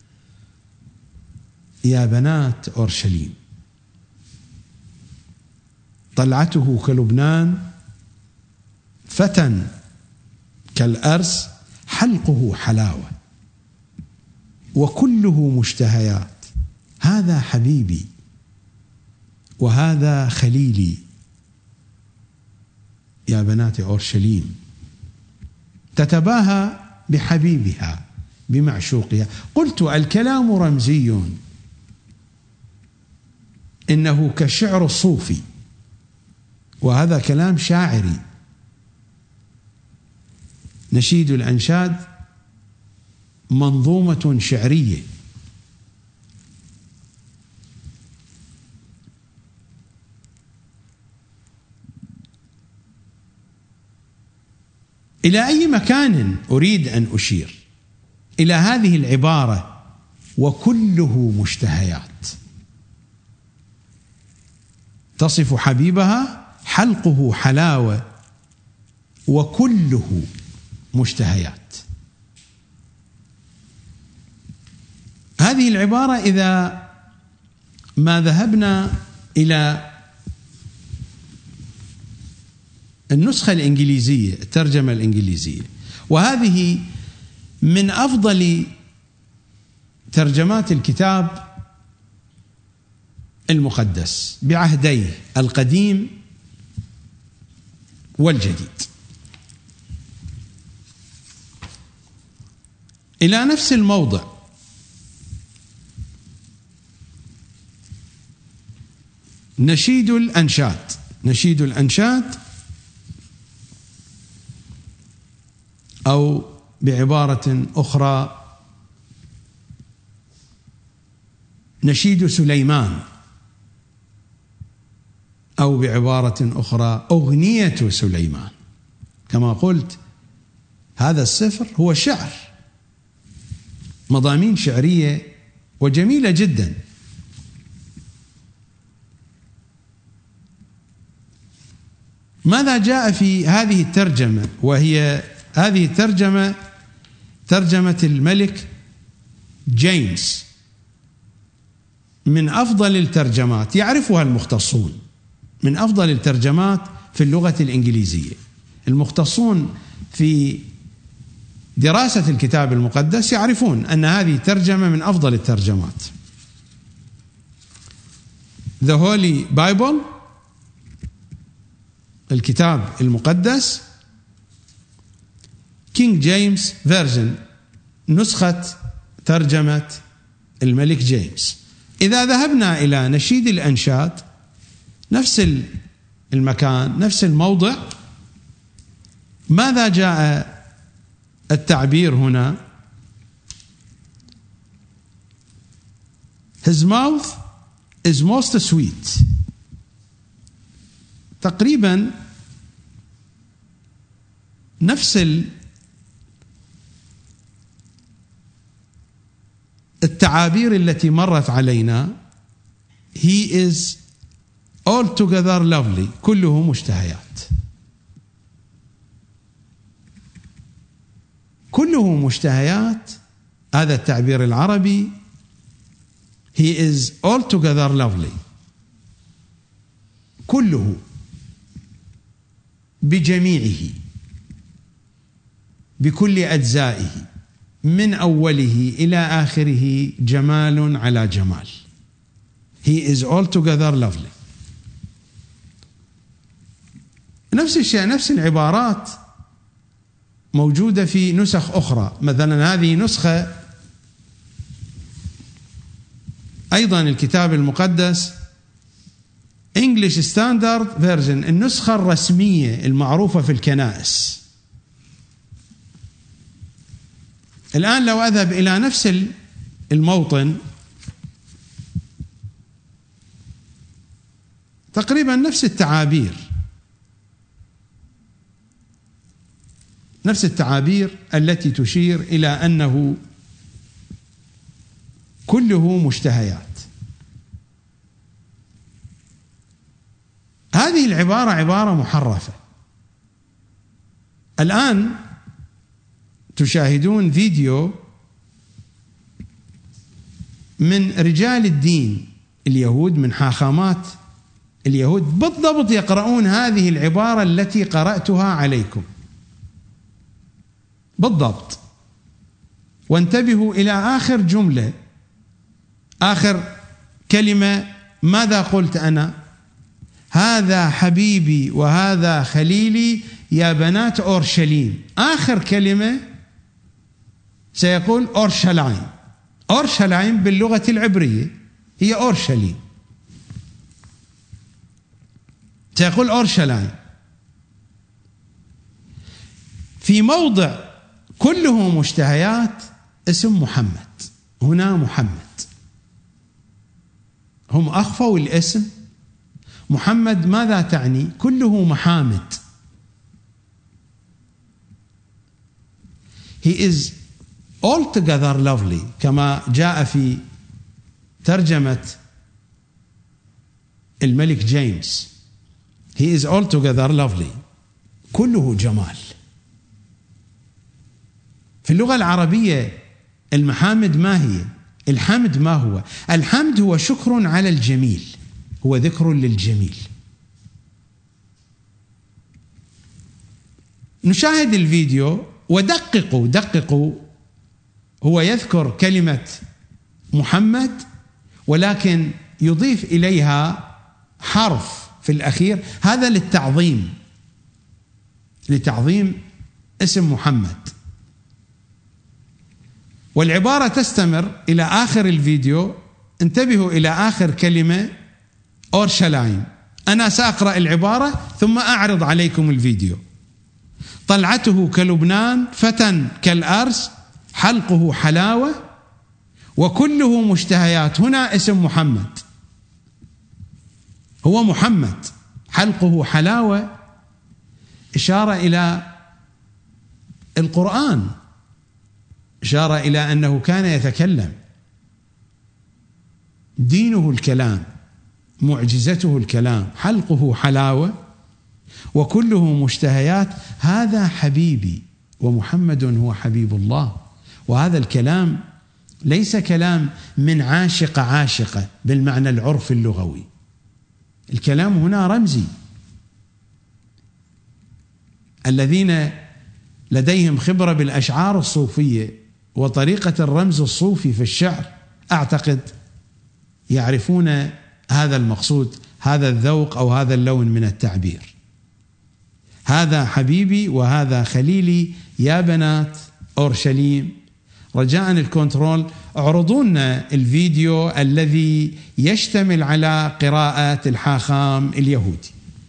يا بنات أورشليم. طلعته كلبنان، فتى كالأرز، حلقه حلاوة وكله مشتهيات. هذا حبيبي وهذا خليلي يا بنات أورشليم. تتباهى بحبيبها بمعشوقها. قلت الكلام رمزي، إنه كالشعر الصوفي، وهذا كلام شاعري. نشيد الأنشاد منظومة شعرية، إلى أي مكان أريد أن أشير؟ إلى هذه العبارة: وكله مشتهيات. تصف حبيبها: حلقه حلاوة وكله مشتهيات. هذه العبارة إذا ما ذهبنا إلى النسخة الإنجليزية، الترجمة الإنجليزية، وهذه من أفضل ترجمات الكتاب المقدس بعهديه القديم والجديد. إلى نفس الموضع نشيد الأنشاد. نشيد الأنشاد أو بعبارة أخرى نشيد سليمان، أو بعبارة أخرى أغنية سليمان. كما قلت هذا السفر هو شعر، مضامين شعرية وجميلة جدا. ماذا جاء في هذه الترجمة؟ وهي هذه الترجمة ترجمة الملك جيمس، من أفضل الترجمات يعرفها المختصون، من أفضل الترجمات في اللغة الإنجليزية. المختصون في دراسة الكتاب المقدس يعرفون أن هذه ترجمة من أفضل الترجمات. The Holy Bible، الكتاب المقدس، King James Version، نسخة ترجمة الملك جيمس. إذا ذهبنا إلى نشيد الأنشاد، نفس المكان نفس الموضع، ماذا جاء التعبير هنا؟ His mouth is most sweet. تقريبا نفس التعابير التي مرت علينا. He is altogether lovely، كله مشتهيات، كله مشتهيات. هذا التعبير العربي He is altogether lovely، كله بجميعه بكل أجزائه من أوله إلى آخره جمال على جمال. He is altogether lovely. نفس الشيء، نفس العبارات موجودة في نسخ أخرى. مثلا هذه نسخة أيضا الكتاب المقدس English Standard Version، النسخة الرسمية المعروفة في الكنائس. الآن لو أذهب إلى نفس الموطن، تقريبا نفس التعابير، نفس التعابير التي تشير إلى أنه كله مشتهيات. هذه العبارة عبارة محرفة. الآن تشاهدون فيديو من رجال الدين اليهود، من حاخامات اليهود، بالضبط يقرؤون هذه العبارة التي قرأتها عليكم بالضبط. وانتبهوا إلى آخر جملة، آخر كلمة. ماذا قلت أنا؟ هذا حبيبي وهذا خليلي يا بنات أورشليم. آخر كلمة سيقول أورشلايم. أورشلايم باللغة العبرية هي أورشليم، سيقول أورشلايم. في موضع كله مشتهيات اسم محمد، هنا محمد، هم أخفوا الاسم محمد. ماذا تعني؟ كله محامد. He is altogether lovely، كما جاء في ترجمة الملك جيمس. He is altogether lovely، كله جمال. في اللغة العربية المحامد ما هي؟ الحمد ما هو؟ الحمد هو شكر على الجميل، هو ذكر للجميل. نشاهد الفيديو ودققوا دققوا. هو يذكر كلمة محمد ولكن يضيف إليها حرف في الأخير، هذا للتعظيم، لتعظيم اسم محمد. والعبارة تستمر إلى آخر الفيديو. انتبهوا إلى آخر كلمة أورشلايم. أنا سأقرأ العبارة ثم أعرض عليكم الفيديو. طلعته كلبنان، فتى كالأرز، حلقه حلاوة، وكله مشتهيات. هنا اسم محمد، هو محمد، حلقه حلاوة، إشارة إلى القرآن، إشارة إلى أنه كان يتكلم، دينه الكلام، معجزته الكلام. حلقه حلاوة وكله مشتهيات. هذا حبيبي، ومحمد هو حبيب الله. وهذا الكلام ليس كلام من عاشق عاشقة بالمعنى العرفي اللغوي، الكلام هنا رمزي. الذين لديهم خبرة بالأشعار الصوفية وطريقة الرمز الصوفي في الشعر أعتقد يعرفون هذا المقصود، هذا الذوق أو هذا اللون من التعبير. هذا حبيبي وهذا خليلي يا بنات أورشليم. رجاء الكنترول اعرضوا لنا الفيديو الذي يشتمل على قراءة الحاخام اليهودي.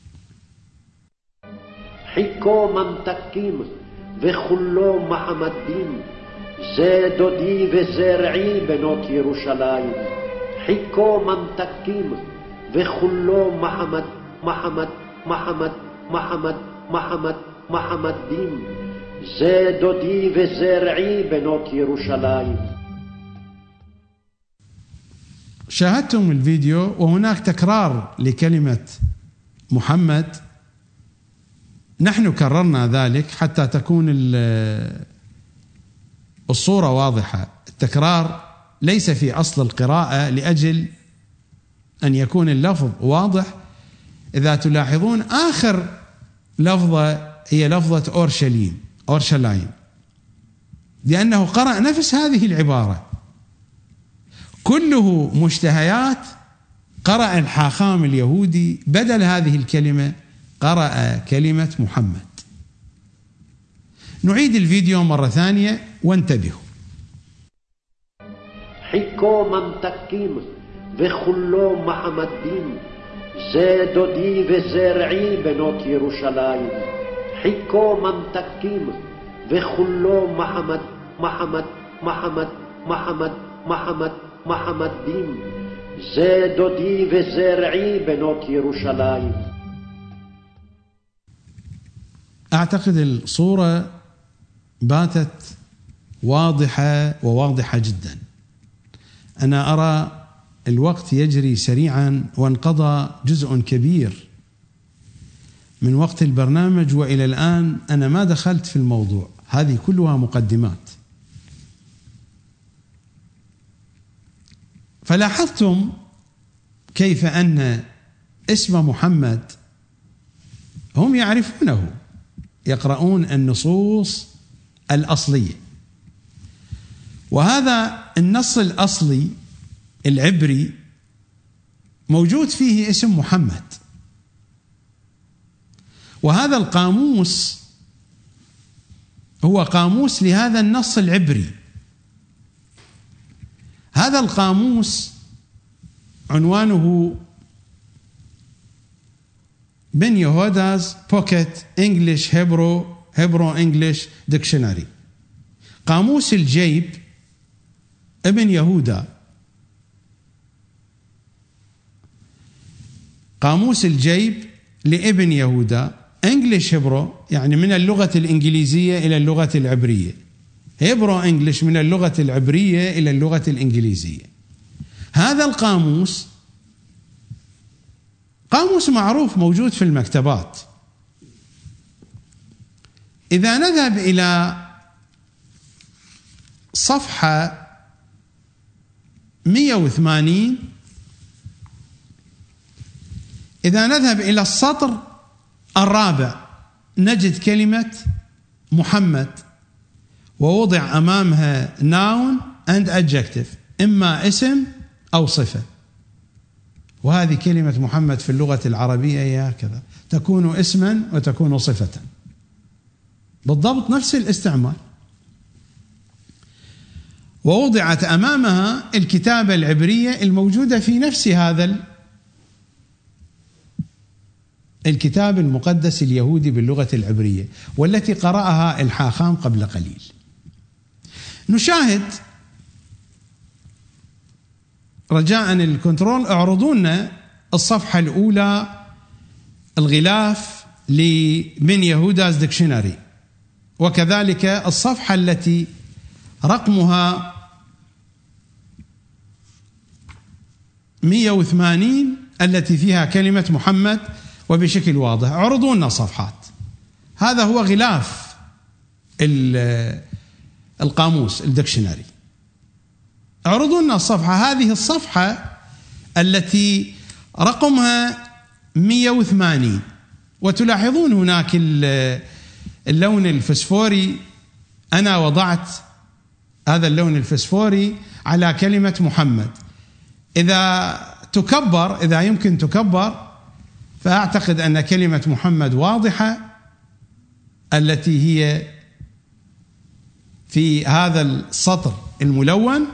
حكو منتقيم وخلو محمدين زادودي وزرعي بنوت يروشلايم. حكو منتقيم وخلو محمد محمد محمد محمد محمد محمدين زادودي وزرعي بنوت يروشلايم. شاهدتم الفيديو وهناك تكرار لكلمة محمد. نحن كررنا ذلك حتى تكون الصورة واضحة. التكرار ليس في أصل القراءة لأجل أن يكون اللفظ واضح. إذا تلاحظون آخر لفظة هي لفظة أورشليم، أورشلايم، لأنه قرأ نفس هذه العبارة. كله مشتهيات. قرأ الحاخام اليهودي بدل هذه الكلمة قرأ كلمة محمد. نعيد الفيديو مرة ثانية وانتبهوا. حكو منتقيم وخلو محمدين زادودي وزرعي بنوت يروشلايم. حكو منتقيم وخلو محمد محمد محمد محمد محمد محمدين زادودي وزرعي بنوت يروشلايم. أعتقد الصورة باتت واضحة وواضحة جدا. أنا أرى الوقت يجري سريعا وانقضى جزء كبير من وقت البرنامج، وإلى الآن أنا ما دخلت في الموضوع. هذه كلها مقدمات. فلاحظتم كيف أن اسم محمد هم يعرفونه، يقرؤون النصوص الأصلية. وهذا النص الأصلي العبري موجود فيه اسم محمد. وهذا القاموس هو قاموس لهذا النص العبري. هذا القاموس عنوانه بن يهودا's Pocket English Hebrew Hebrew English Dictionary. قاموس الجيب ابن يهودا. قاموس الجيب لابن يهودا English Hebrew، يعني من اللغة الإنجليزية إلى اللغة العبرية. Hebrew English من اللغة العبرية إلى اللغة الإنجليزية. هذا القاموس قاموس معروف موجود في المكتبات. إذا نذهب إلى صفحة مئة وثمانين، إذا نذهب إلى السطر الرابع نجد كلمة محمد، ووضع أمامها noun and adjective، إما اسم أو صفة. وهذه كلمة محمد في اللغة العربية هي هكذا، تكون اسما وتكون صفة، بالضبط نفس الاستعمال. ووضعت أمامها الكتابة العبرية الموجودة في نفس هذا الكتاب المقدس اليهودي باللغة العبرية، والتي قرأها الحاخام قبل قليل. نشاهد رجاء الكنترول، اعرضوا لنا الصفحة الأولى الغلاف لمن يهوداز ديكشنري، وكذلك الصفحة التي رقمها مئة وثمانين التي فيها كلمة محمد وبشكل واضح. اعرضوا لنا صفحات. هذا هو غلاف القاموس الدكشنري. اعرضوا لنا الصفحة، هذه الصفحة التي رقمها مئة وثمانين، وتلاحظون هناك اللون الفسفوري. أنا وضعت هذا اللون الفسفوري على كلمة محمد. إذا تكبر، إذا يمكن تكبر، فأعتقد أن كلمة محمد واضحة، التي هي في هذا السطر الملون،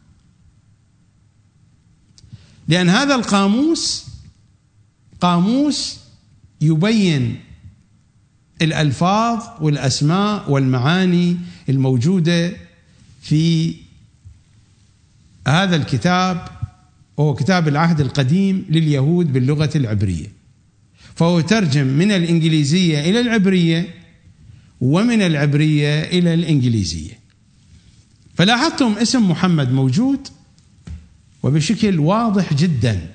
لأن هذا القاموس قاموس يبين الألفاظ والأسماء والمعاني الموجودة في هذا الكتاب، وهو كتاب العهد القديم لليهود باللغة العبرية. فهو ترجم من الإنجليزية إلى العبرية، ومن العبرية إلى الإنجليزية. فلاحظتم اسم محمد موجود وبشكل واضح جدا.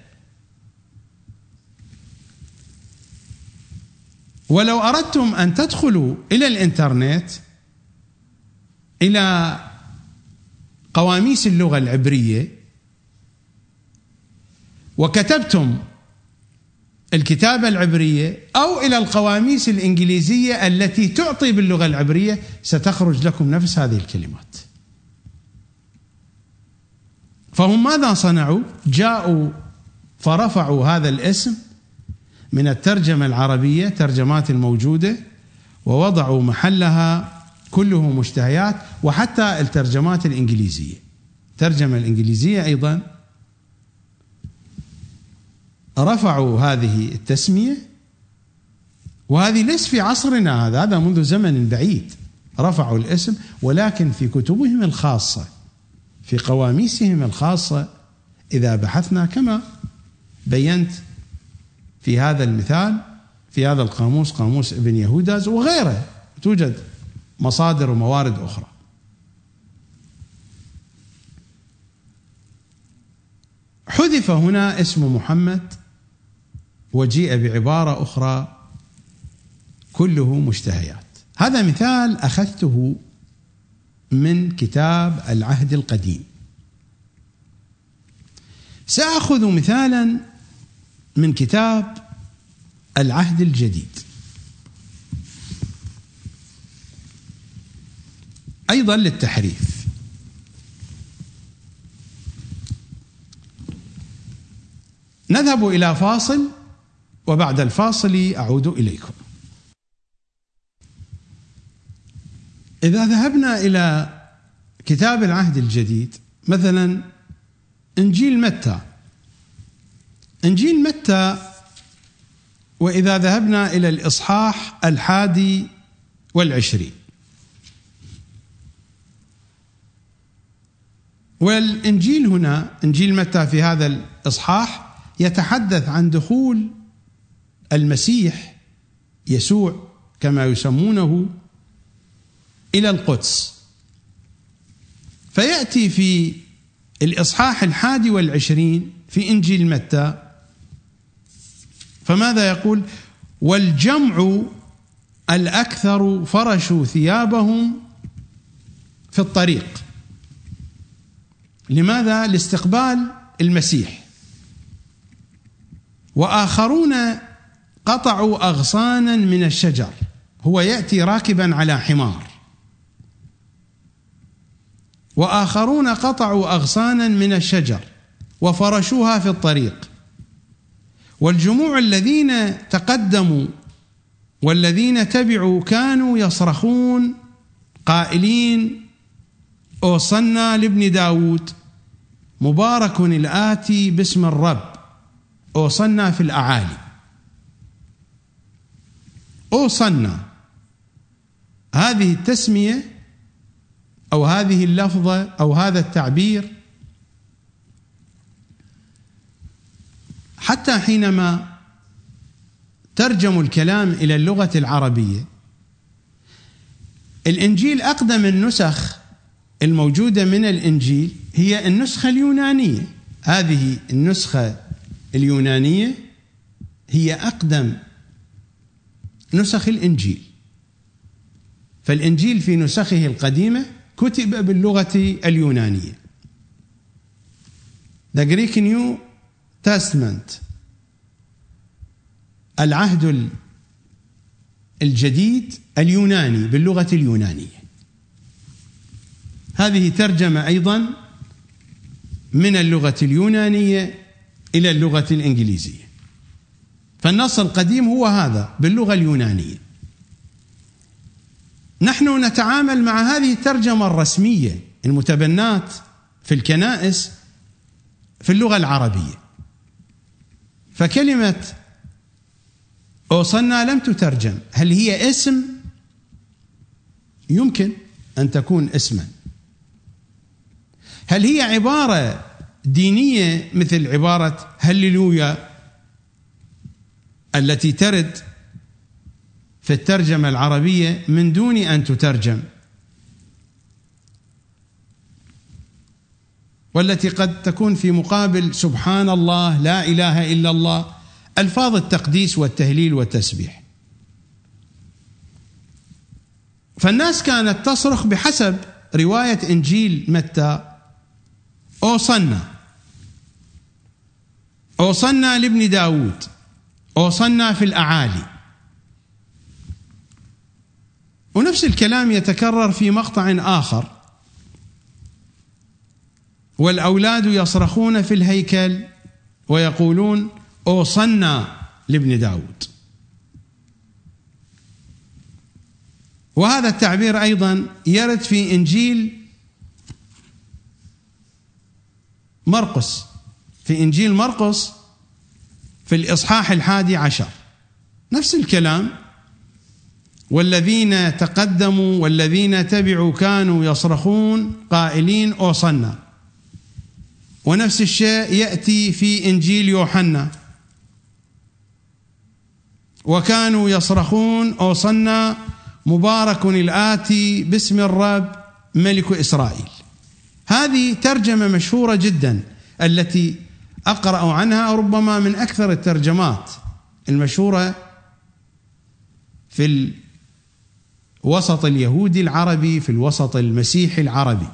ولو أردتم أن تدخلوا إلى الإنترنت، إلى قواميس اللغة العبرية، وكتبتم الكتابة العبرية أو إلى القواميس الإنجليزية التي تعطي باللغة العبرية، ستخرج لكم نفس هذه الكلمات. فهم ماذا صنعوا؟ جاءوا فرفعوا هذا الاسم من الترجمة العربية، ترجمات الموجودة، ووضعوا محلها كله مشتهيات، وحتى الترجمات الإنجليزية، الترجمة الإنجليزية أيضا رفعوا هذه التسمية. وهذه ليس في عصرنا هذا، هذا منذ زمن بعيد رفعوا الاسم، ولكن في كتبهم الخاصة، في قواميسهم الخاصة، إذا بحثنا كما بينت في هذا المثال، في هذا القاموس، قاموس ابن يهوداز وغيره، توجد مصادر وموارد أخرى. حذف هنا اسم محمد وجيء بعبارة أخرى كله مشتهيات. هذا مثال أخذته من كتاب العهد القديم. سأخذ مثالا من كتاب العهد الجديد، أيضا للتحريف. نذهب إلى فاصل، وبعد الفاصل أعود إليكم. إذا ذهبنا إلى كتاب العهد الجديد، مثلا إنجيل متى، إنجيل متى، وإذا ذهبنا إلى الإصحاح الحادي والعشرين، والإنجيل هنا، إنجيل متى في هذا الإصحاح يتحدث عن دخول المسيح يسوع كما يسمونه إلى القدس. فيأتي في الإصحاح الحادي والعشرين في إنجيل متى، فماذا يقول؟ والجمع الأكثر فرشوا ثيابهم في الطريق. لماذا؟ لاستقبال المسيح. وآخرون قطعوا أغصانا من الشجر، هو يأتي راكبا على حمار. وآخرون قطعوا أغصانا من الشجر وفرشوها في الطريق. والجموع الذين تقدموا والذين تبعوا كانوا يصرخون قائلين أوصلنا لابن داود مبارك الآتي باسم الرب، أوصلنا في الأعالي. أوصلنا هذه التسمية أو هذه اللفظة أو هذا التعبير حتى حينما ترجموا الكلام إلى اللغة العربية، الإنجيل أقدم النسخ الموجودة من الإنجيل هي النسخة اليونانية. هذه النسخة اليونانية هي أقدم نسخ الإنجيل، فالإنجيل في نسخه القديمة كتب باللغة اليونانية. The Greek New Testament، العهد الجديد اليوناني باللغة اليونانية. هذه ترجمة أيضا من اللغة اليونانية إلى اللغة الإنجليزية، فالنص القديم هو هذا باللغة اليونانية. نحن نتعامل مع هذه الترجمة الرسمية المتبنات في الكنائس في اللغة العربية، فكلمة أوصلنا لم تترجم. هل هي اسم؟ يمكن أن تكون اسما. هل هي عبارة دينية مثل عبارة هللويا التي ترد في الترجمة العربية من دون أن تترجم، والتي قد تكون في مقابل سبحان الله، لا إله إلا الله، ألفاظ التقديس والتهليل والتسبيح. فالناس كانت تصرخ بحسب رواية إنجيل متى: أوصلنا، أوصلنا لابن داود، أوصلنا في الأعالي. ونفس الكلام يتكرر في مقطع آخر: والأولاد يصرخون في الهيكل ويقولون أوصلنا لابن داود. وهذا التعبير أيضا يرد في إنجيل مرقس، في إنجيل مرقس في الإصحاح الحادي عشر نفس الكلام: والذين تقدموا والذين تبعوا كانوا يصرخون قائلين أوصلنا. ونفس الشيء يأتي في إنجيل يوحنا: وكانوا يصرخون أوصلنا مبارك الآتي باسم الرب ملك إسرائيل. هذه ترجمة مشهورة جدا التي أقرأ عنها ربما من أكثر الترجمات المشهورة في الوسط اليهودي العربي، في الوسط المسيحي العربي.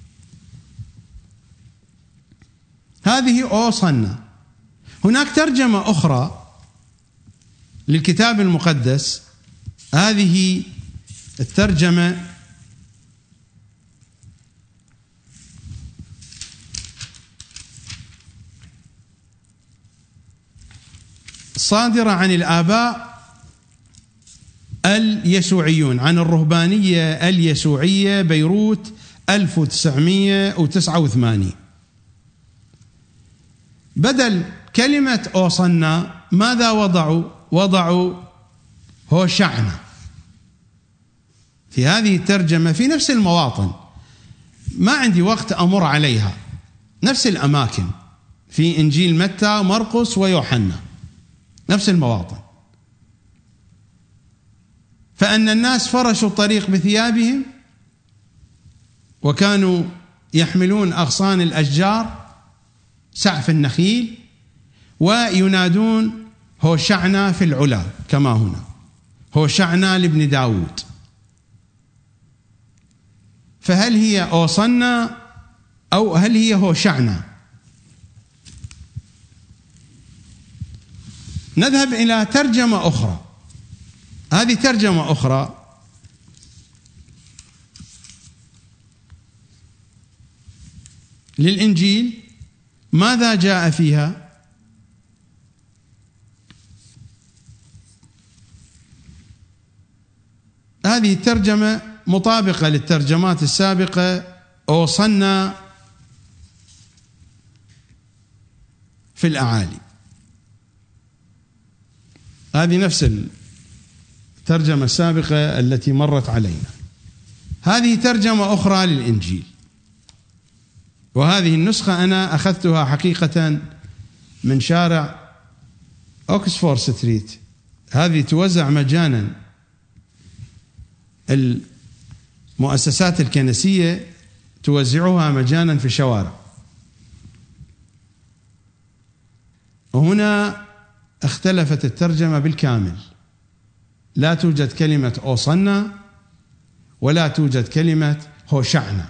هذه أوصلنا. هناك ترجمة أخرى للكتاب المقدس، هذه الترجمة صادرة عن الآباء اليسوعيون، عن الرهبانية اليسوعية، بيروت ألف وتسعمائة وتسعة وثمانين. بدل كلمة أوصلنا ماذا وضعوا؟ وضعوا هوشعنا في هذه الترجمة في نفس المواطن. ما عندي وقت أمر عليها، نفس الأماكن في إنجيل متى مرقس ويوحنا، نفس المواطن. فأن الناس فرشوا الطريق بثيابهم وكانوا يحملون أغصان الأشجار سعف النخيل وينادون هوشعنا في العلا، كما هنا هوشعنا لابن داود. فهل هي أوصلنا أو هل هي هوشعنا؟ نذهب إلى ترجمة أخرى. هذه ترجمة أخرى للإنجيل. ماذا جاء فيها؟ هذه الترجمة مطابقة للترجمات السابقة أوصلنا في الأعالي. هذه نفس الترجمة السابقة التي مرت علينا. هذه ترجمة أخرى للإنجيل، وهذه النسخة أنا أخذتها حقيقة من شارع أوكسفورد ستريت. هذه توزع مجانا، المؤسسات الكنسية توزعها مجانا في الشوارع. وهنا اختلفت الترجمة بالكامل، لا توجد كلمة أوصلنا ولا توجد كلمة هوشعنا،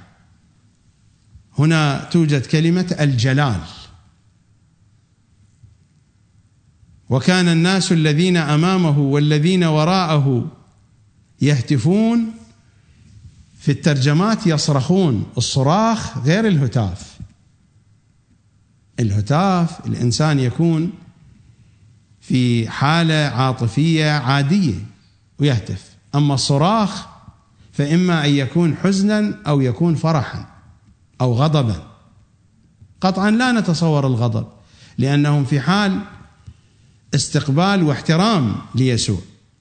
هنا توجد كلمة الجلال. وكان الناس الذين أمامه والذين وراءه يهتفون، في الترجمات يصرخون، الصراخ غير الهتاف. الهتاف الإنسان يكون في حالة عاطفية عادية ويهتف، أما الصراخ فإما أن يكون حزنا أو يكون فرحا أو غضبا. قطعا لا نتصور الغضب، لأنهم في حال استقبال واحترام ليسوع.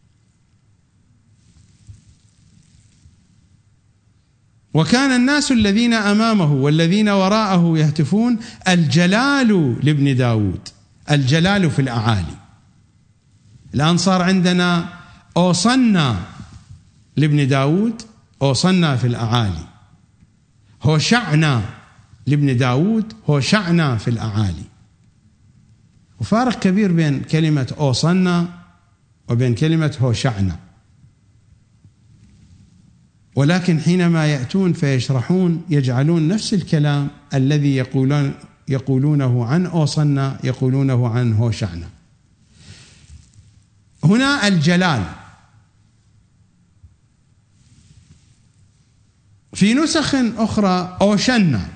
وكان الناس الذين أمامه والذين وراءه يهتفون الجلال لابن داود، الجلال في الأعالي. الآن صار عندنا أوصلنا لابن داود، أوصلنا في الأعالي. هوشعنا لابن داود، هوشعنا في الأعالي. وفارق كبير بين كلمة أوصلنا وبين كلمة هوشعنا. ولكن حينما يأتون فيشرحون يجعلون نفس الكلام الذي يقولون يقولونه عن أوصلنا يقولونه عن هوشعنا. هنا الجلال. في نسخ أخرى أوشنا.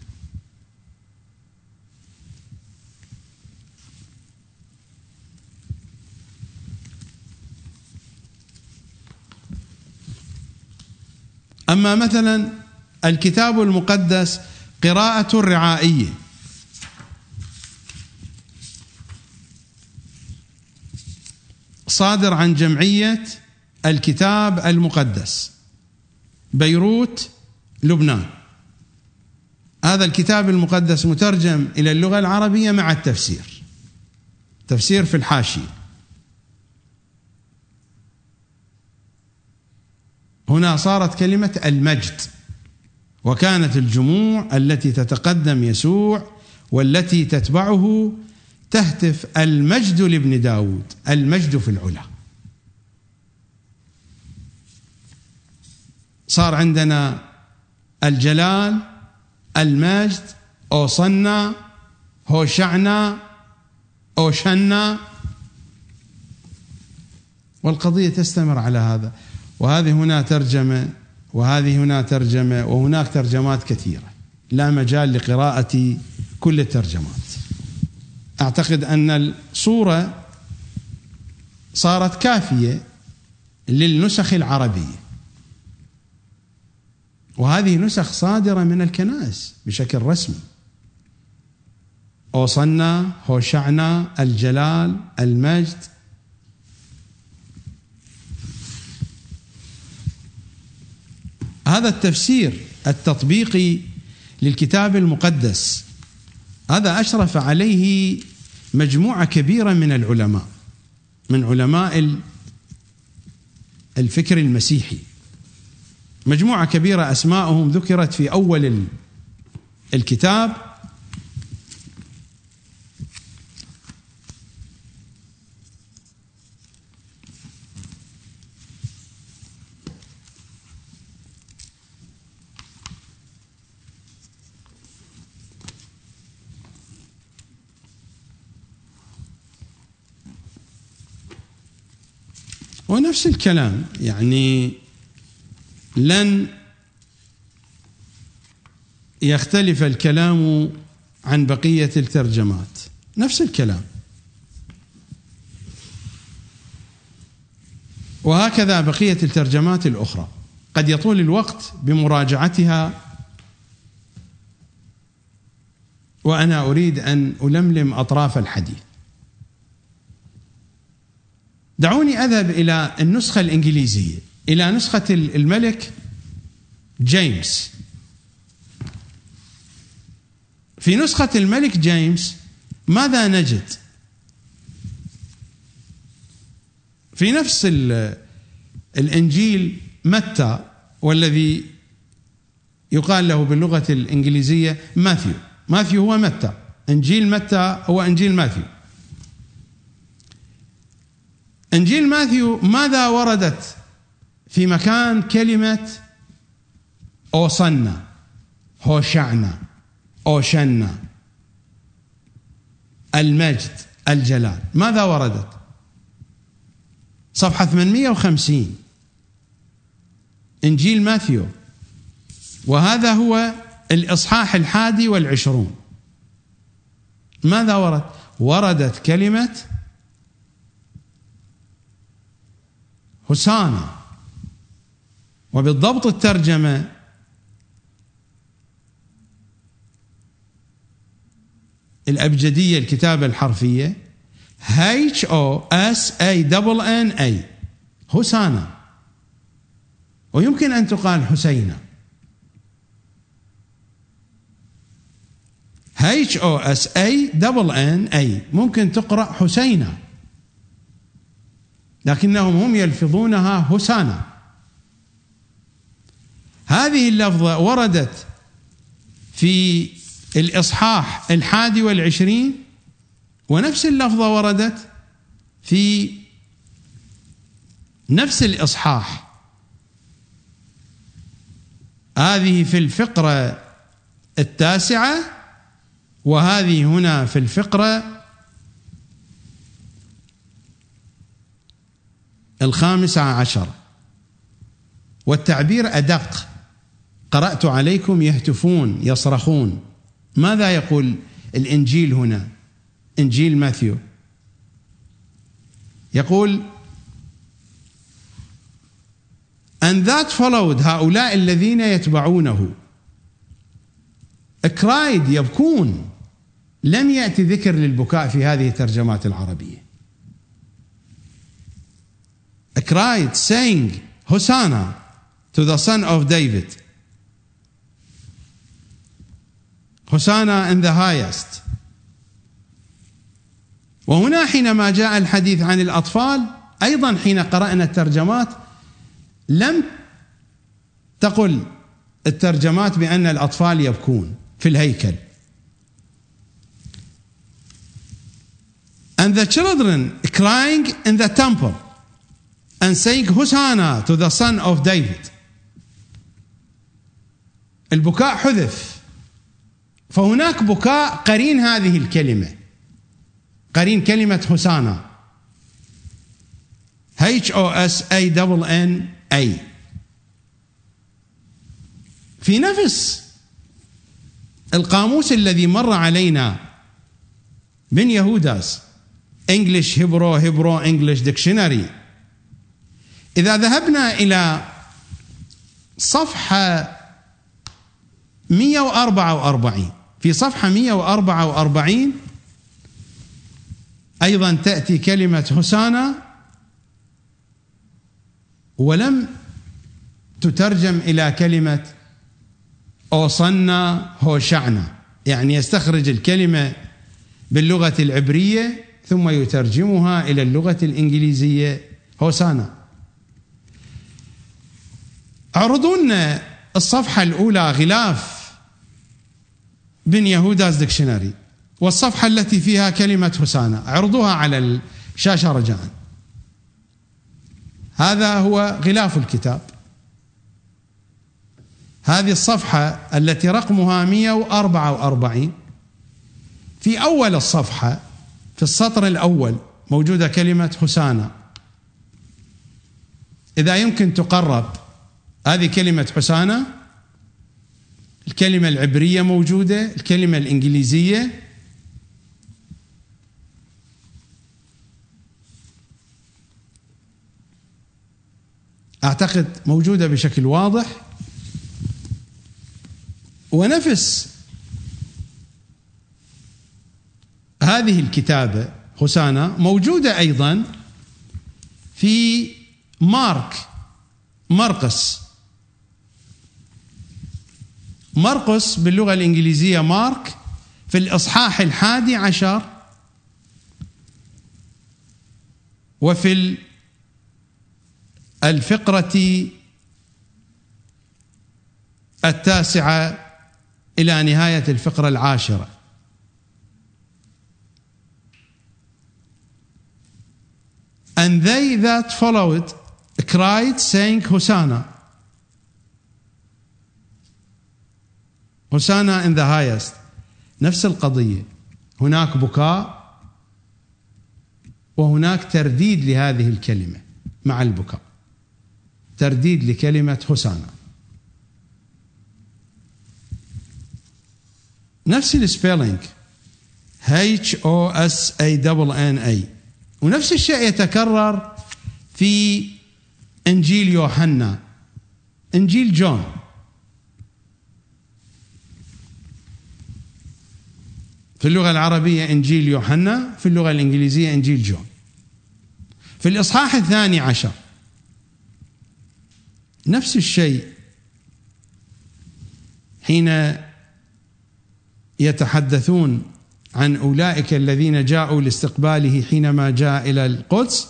أما مثلا الكتاب المقدس قراءة الرعائية، صادر عن جمعية الكتاب المقدس بيروت لبنان. هذا الكتاب المقدس مترجم إلى اللغة العربية مع التفسير، تفسير في الحاشية. هنا صارت كلمة المجد، وكانت الجموع التي تتقدم يسوع والتي تتبعه تهتف المجد لابن داود، المجد في العلا. صار عندنا الجلال، المجد، أوصلنا، هوشعنا، أوشنا، والقضية تستمر على هذا. وهذه هنا ترجمة وهذه هنا ترجمة وهناك ترجمات كثيرة، لا مجال لقراءة كل الترجمات. أعتقد أن الصورة صارت كافية للنسخ العربية، وهذه نسخ صادرة من الكنائس بشكل رسمي. أوصلنا، هوشعنا، الجلال، المجد. هذا التفسير التطبيقي للكتاب المقدس هذا أشرف عليه مجموعة كبيرة من العلماء، من علماء الفكر المسيحي، مجموعة كبيرة أسماءهم ذكرت في أول الكتاب. ونفس الكلام، يعني لن يختلف الكلام عن بقية الترجمات، نفس الكلام. وهكذا بقية الترجمات الأخرى قد يطول الوقت بمراجعتها وأنا أريد أن ألملم أطراف الحديث. دعوني أذهب إلى النسخة الإنجليزية، إلى نسخة الملك جيمس. في نسخة الملك جيمس ماذا نجد؟ في نفس الإنجيل متى، والذي يقال له باللغة الإنجليزية ماثيو، ماثيو هو متى، إنجيل متى هو إنجيل ماثيو. إنجيل ماثيو ماذا وردت في مكان كلمة أوصنا، هوشعنا، أوشنا، المجد، الجلال؟ ماذا وردت؟ صفحة ثمانمئة وخمسين إنجيل ماثيو، وهذا هو الإصحاح الحادي والعشرون. ماذا ورد؟ وردت كلمة هوسانا، وبالضبط الترجمة الأبجدية الكتابة الحرفية H O S A N N A، هوسانا، ويمكن أن تقال حسينة. H O S A N N A ممكن تقرأ حسينة، لكنهم هم يلفظونها هوسانا. هذه اللفظة وردت في الإصحاح الحادي والعشرين، ونفس اللفظة وردت في نفس الإصحاح. هذه في الفقرة التاسعة، وهذه هنا في الفقرة الخامسة عشر. والتعبير أدق: قرأت عليكم يهتفون يصرخون. ماذا يقول الإنجيل هنا، إنجيل ماثيو؟ يقول and that followed، هؤلاء الذين يتبعونه، cried، يبكون. لم يأتي ذكر للبكاء في هذه الترجمات العربية. cried saying Hosanna to the son of David، Hosanna in the highest. وهنا حينما جاء الحديث عن الأطفال، أيضا حين قرأنا الترجمات لم تقل الترجمات بأن الأطفال يبكون في الهيكل. and the children crying in the temple and saying Hosanna to the son of David. البكاء حذف، فهناك بكاء قرين هذه الكلمة، قرين كلمة هوسانا، H O S A N N A. في نفس القاموس الذي مر علينا من يهوداس، English Hebrew Hebrew English Dictionary، إذا ذهبنا إلى صفحة مئة وأربعة وأربعين، في صفحة مئة وأربعة وأربعين أيضا تأتي كلمة هوسانا، ولم تترجم إلى كلمة أوصنا هوشعنا، يعني يستخرج الكلمة باللغة العبرية ثم يترجمها إلى اللغة الإنجليزية هوسانا. عرضوا لنا الصفحة الأولى غلاف بن يهودا's ديكشنري، والصفحة التي فيها كلمة هوسانا عرضوها على الشاشة رجاء. هذا هو غلاف الكتاب. هذه الصفحة التي رقمها مئة وأربعة وأربعين، في أول الصفحة في السطر الأول موجودة كلمة هوسانا. إذا يمكن تقرب هذه كلمة هوسانا، الكلمة العبرية موجودة، الكلمة الإنجليزية، أعتقد موجودة بشكل واضح. ونفس هذه الكتابة هوسانا موجودة أيضا في مارك مرقس مرقس باللغة الإنجليزية مارك في الإصحاح الحادي عشر وفي الفقرة التاسعة إلى نهاية الفقرة العاشرة. And they that followed cried saying Hosanna Hosanna in the highest. نفس القضية، هناك بكاء وهناك ترديد لهذه الكلمة مع البكاء، ترديد لكلمة هوسانا. نفس السبيلينج H O S A N N A، ونفس الشيء يتكرر في إنجيل يوحنا، إنجيل جون. في اللغة العربية إنجيل يوحنا، في اللغة الإنجليزية إنجيل جون. في الإصحاح الثاني عشر نفس الشيء، حين يتحدثون عن أولئك الذين جاءوا لاستقباله حينما جاء إلى القدس،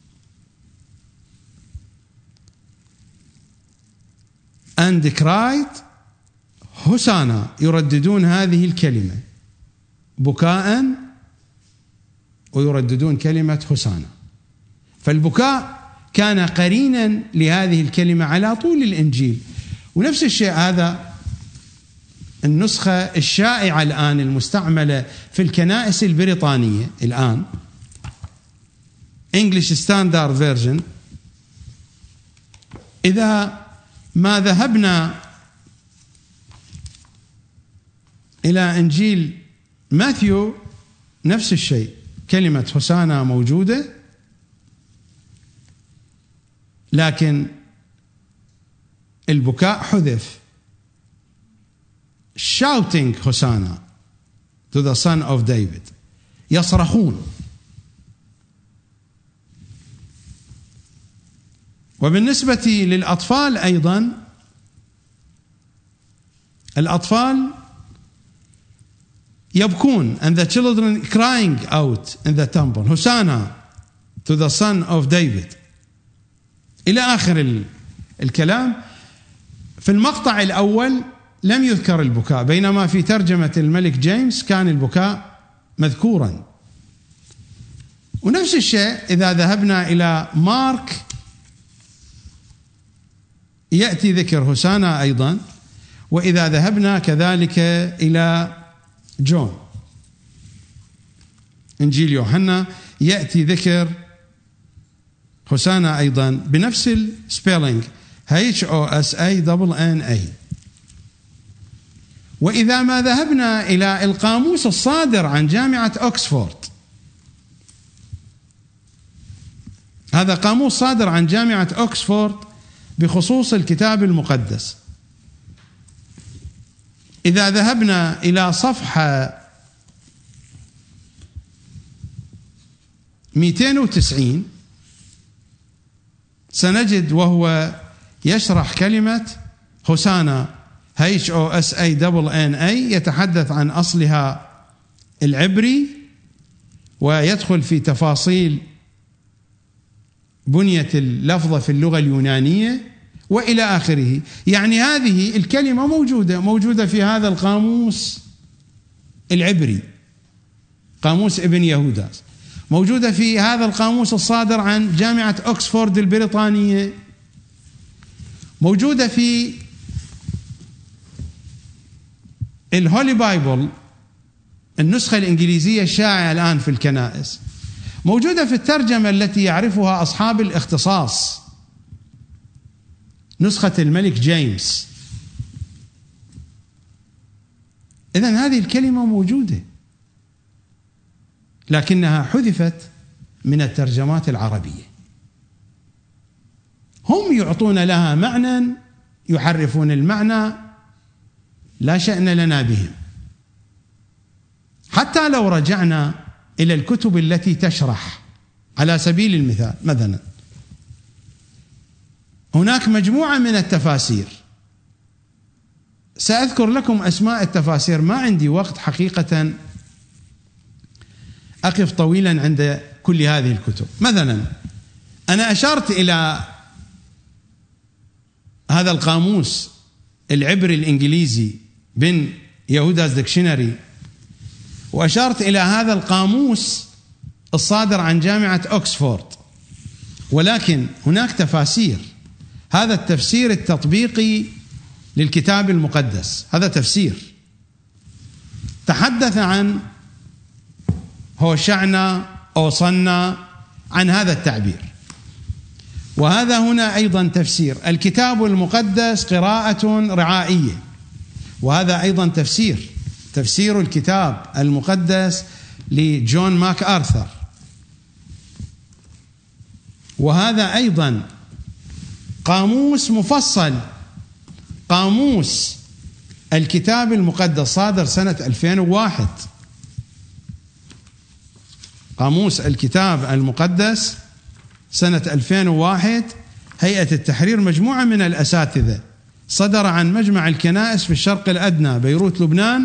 and cried هوسانا، يرددون هذه الكلمة بكاء ويرددون كلمة هوسانا. فالبكاء كان قرينا لهذه الكلمة على طول الإنجيل. ونفس الشيء هذا النسخة الشائعة الآن المستعملة في الكنائس البريطانية الآن، English Standard Version. إذا ما ذهبنا إلى إنجيل ماثيو نفس الشيء، كلمة هوسانا موجودة، لكن البكاء حذف. shouting Hosanna to the son of David، يصرخون. وبالنسبة للأطفال أيضا، الأطفال يبكون and the children crying out in the temple Hosanna to the son of David إلى آخر الكلام. في المقطع الأول لم يذكر البكاء، بينما في ترجمة الملك جيمس كان البكاء مذكورا. ونفس الشيء إذا ذهبنا إلى مارك يأتي ذكر هوسانا أيضا، وإذا ذهبنا كذلك إلى جون إنجيل يوحنا يأتي ذكر هوسانا أيضا بنفس السبيلينج H O S A N N A. وإذا ما ذهبنا إلى القاموس الصادر عن جامعة أكسفورد، هذا قاموس صادر عن جامعة أكسفورد بخصوص الكتاب المقدس، إذا ذهبنا إلى صفحة مئتين وتسعين سنجد وهو يشرح كلمة هوسانا H O S A N N A، يتحدث عن أصلها العبري ويدخل في تفاصيل بنية اللفظة في اللغة اليونانية وإلى آخره. يعني هذه الكلمة موجودة موجودة في هذا القاموس العبري، قاموس ابن يهودا، موجودة في هذا القاموس الصادر عن جامعة أكسفورد البريطانية، موجودة في الهولي بايبل النسخة الإنجليزية الشائعة الآن في الكنائس، موجودة في الترجمة التي يعرفها أصحاب الاختصاص، نسخة الملك جيمس. إذن هذه الكلمة موجودة، لكنها حذفت من الترجمات العربية. هم يعطون لها معنى، يحرفون المعنى، لا شأن لنا بهم. حتى لو رجعنا إلى الكتب التي تشرح. على سبيل المثال مثلا هناك مجموعة من التفاسير، سأذكر لكم أسماء التفاسير، ما عندي وقت حقيقة أقف طويلا عند كل هذه الكتب. مثلا أنا أشرت إلى هذا القاموس العبري الإنجليزي بن يهودا's ديكشنري، وأشرت إلى هذا القاموس الصادر عن جامعة أكسفورد، ولكن هناك تفاسير. هذا التفسير التطبيقي للكتاب المقدس، هذا تفسير تحدث عن هوشعنا أوصنا، عن هذا التعبير. وهذا هنا أيضا تفسير الكتاب المقدس قراءة رعائية، وهذا أيضا تفسير تفسير الكتاب المقدس لجون ماك آرثر. وهذا أيضا قاموس مفصل، قاموس الكتاب المقدس صادر سنة ألفين وواحد، قاموس الكتاب المقدس سنة ألفين وواحد، هيئة التحرير، مجموعة من الأساتذة، صدر عن مجمع الكنائس في الشرق الأدنى بيروت لبنان،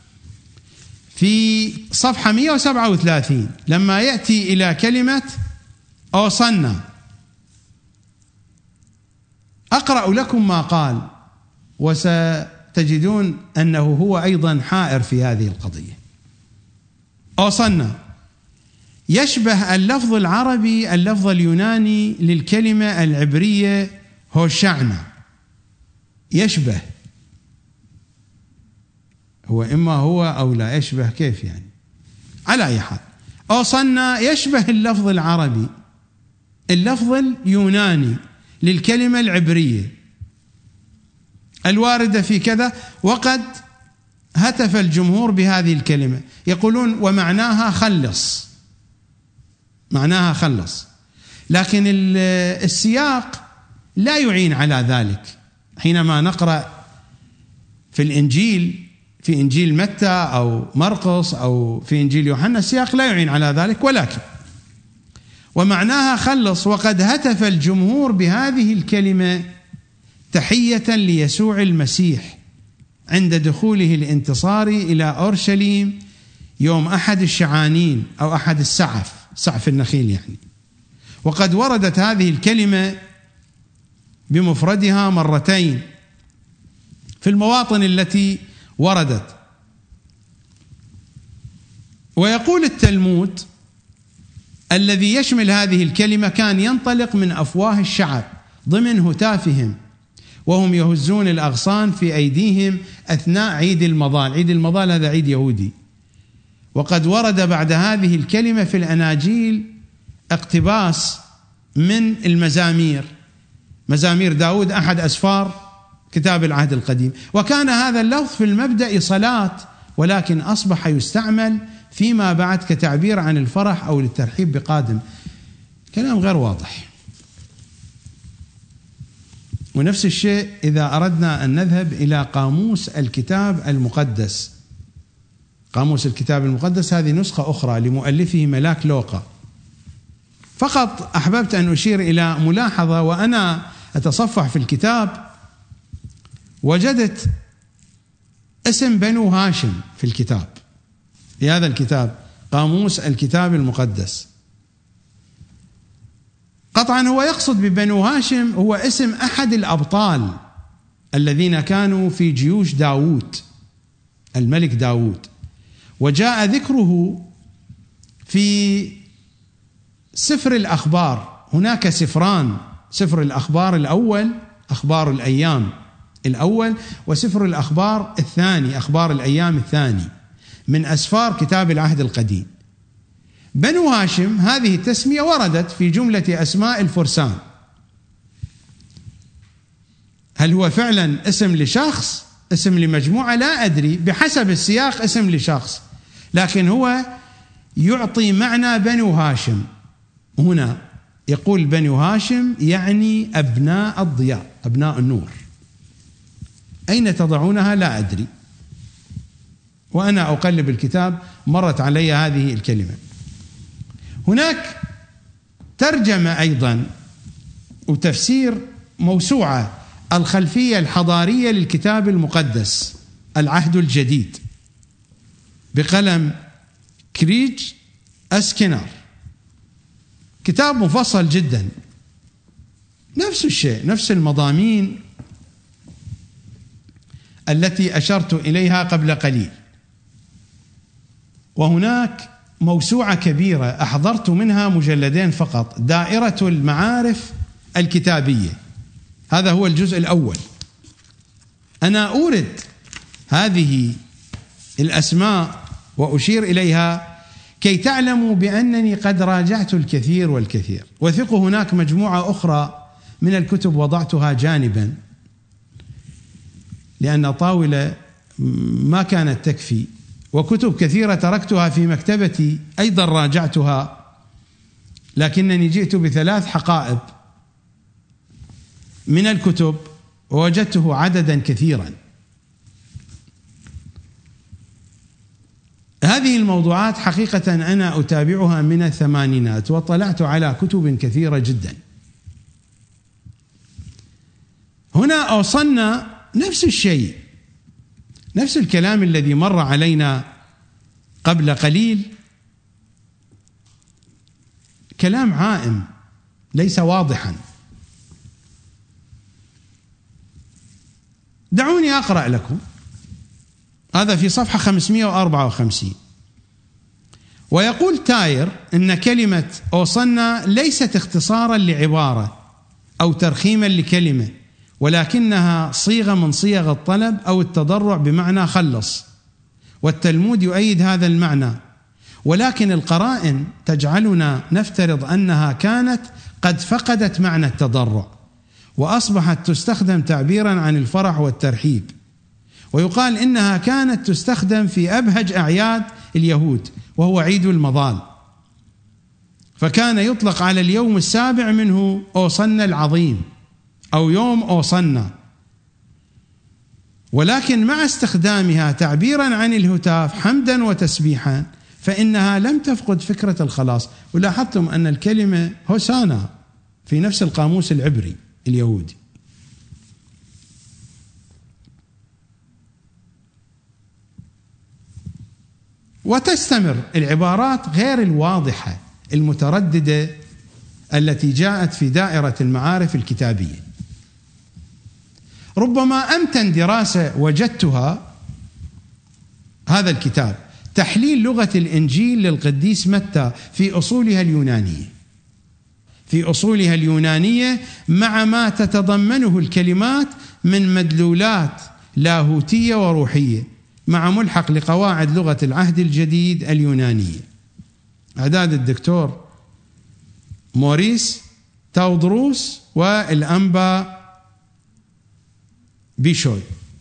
في صفحة مئة وسبعة وثلاثين لما يأتي إلى كلمة أوصنا. أقرأ لكم ما قال وستجدون أنه هو أيضا حائر في هذه القضية. أوصنا يشبه اللفظ العربي اللفظ اليوناني للكلمة العبرية هوشعنا، يشبه، هو إما هو أو لا يشبه، كيف يعني؟ على أي حال أوصنا يشبه اللفظ العربي اللفظ اليوناني للكلمة العبرية الواردة في كذا. وقد هتف الجمهور بهذه الكلمة، يقولون ومعناها خلص، معناها خلص، لكن السياق لا يعين على ذلك. حينما نقرأ في الإنجيل، في إنجيل متى أو مرقس أو في إنجيل يوحنا، السياق لا يعين على ذلك، ولكن ومعناها خلص. وقد هتف الجمهور بهذه الكلمة تحية ليسوع المسيح عند دخوله الانتصاري إلى أورشليم يوم أحد الشعانين أو أحد السعف، سعف النخيل يعني. وقد وردت هذه الكلمة بمفردها مرتين في المواطن التي وردت. ويقول التلمود الذي يشمل هذه الكلمة كان ينطلق من أفواه الشعب ضمن هتافهم وهم يهزون الأغصان في أيديهم أثناء عيد المظال. عيد المظال هذا عيد يهودي. وقد ورد بعد هذه الكلمة في الأناجيل اقتباس من المزامير، مزامير داود أحد أسفار كتاب العهد القديم. وكان هذا اللفظ في المبدأ صلاة، ولكن أصبح يستعمل فيما بعد كتعبير عن الفرح أو للترحيب بقادم. كلام غير واضح. ونفس الشيء إذا أردنا أن نذهب إلى قاموس الكتاب المقدس. قاموس الكتاب المقدس هذه نسخة أخرى لمؤلفه ملاك لوقا. فقط أحببت أن أشير إلى ملاحظة، وأنا أتصفح في الكتاب وجدت اسم بنو هاشم في الكتاب، في هذا الكتاب قاموس الكتاب المقدس. قطعا هو يقصد ببنو هاشم هو اسم أحد الأبطال الذين كانوا في جيوش داود، الملك داود، وجاء ذكره في سفر الأخبار. هناك سفران، سفر الأخبار الأول أخبار الأيام الأول، وسفر الأخبار الثاني أخبار الأيام الثاني، من أسفار كتاب العهد القديم. بنو هاشم هذه التسمية وردت في جملة أسماء الفرسان. هل هو فعلا اسم لشخص، اسم لمجموعة؟ لا أدري، بحسب السياق اسم لشخص، لكن هو يعطي معنى بنو هاشم. هنا يقول بنو هاشم يعني أبناء الضياء، أبناء النور. أين تضعونها لا أدري، وأنا أقلب الكتاب مرت علي هذه الكلمة. هناك ترجمة أيضا وتفسير موسوعة، الخلفية الحضارية للكتاب المقدس العهد الجديد، بقلم كريج أسكنر، كتاب مفصل جدا، نفس الشيء، نفس المضامين التي أشرت إليها قبل قليل. وهناك موسوعة كبيرة أحضرت منها مجلدين فقط، دائرة المعارف الكتابية، هذا هو الجزء الأول. أنا أورد هذه الأسماء وأشير إليها كي تعلموا بأنني قد راجعت الكثير والكثير. وثقوا هناك مجموعة أخرى من الكتب وضعتها جانبا لأن طاولة ما كانت تكفي، وكتب كثيرة تركتها في مكتبتي أيضا راجعتها، لكنني جئت بثلاث حقائب من الكتب ووجدته عددا كثيرا. هذه الموضوعات حقيقة أنا أتابعها من الثمانينات، وطلعت على كتب كثيرة جدا. هنا أوصلنا نفس الشيء، نفس الكلام الذي مر علينا قبل قليل، كلام عائم ليس واضحا. دعوني أقرأ لكم، هذا في صفحة خمسمائة وأربعة وخمسين. ويقول تاير إن كلمة أوصلنا ليست اختصارا لعبارة أو ترخيما لكلمة، ولكنها صيغة من صيغ الطلب أو التضرع بمعنى خلص، والتلمود يؤيد هذا المعنى، ولكن القرائن تجعلنا نفترض أنها كانت قد فقدت معنى التضرع وأصبحت تستخدم تعبيرا عن الفرح والترحيب. ويقال إنها كانت تستخدم في أبهج أعياد اليهود وهو عيد المظال، فكان يطلق على اليوم السابع منه أوصلنا العظيم أو يوم أوصلنا، ولكن مع استخدامها تعبيرا عن الهتاف حمدا وتسبيحا فإنها لم تفقد فكرة الخلاص. ولاحظتم أن الكلمة هوسانا في نفس القاموس العبري اليهودي. وتستمر العبارات غير الواضحة المترددة التي جاءت في دائرة المعارف الكتابية. ربما أمتن دراسة وجدتها هذا الكتاب، تحليل لغة الإنجيل للقديس متى في أصولها اليونانية، في أصولها اليونانية مع ما تتضمنه الكلمات من مدلولات لاهوتية وروحية، مع ملحق لقواعد لغة العهد الجديد اليونانية. إعداد الدكتور موريس تاودروس والأنبا بيشوي،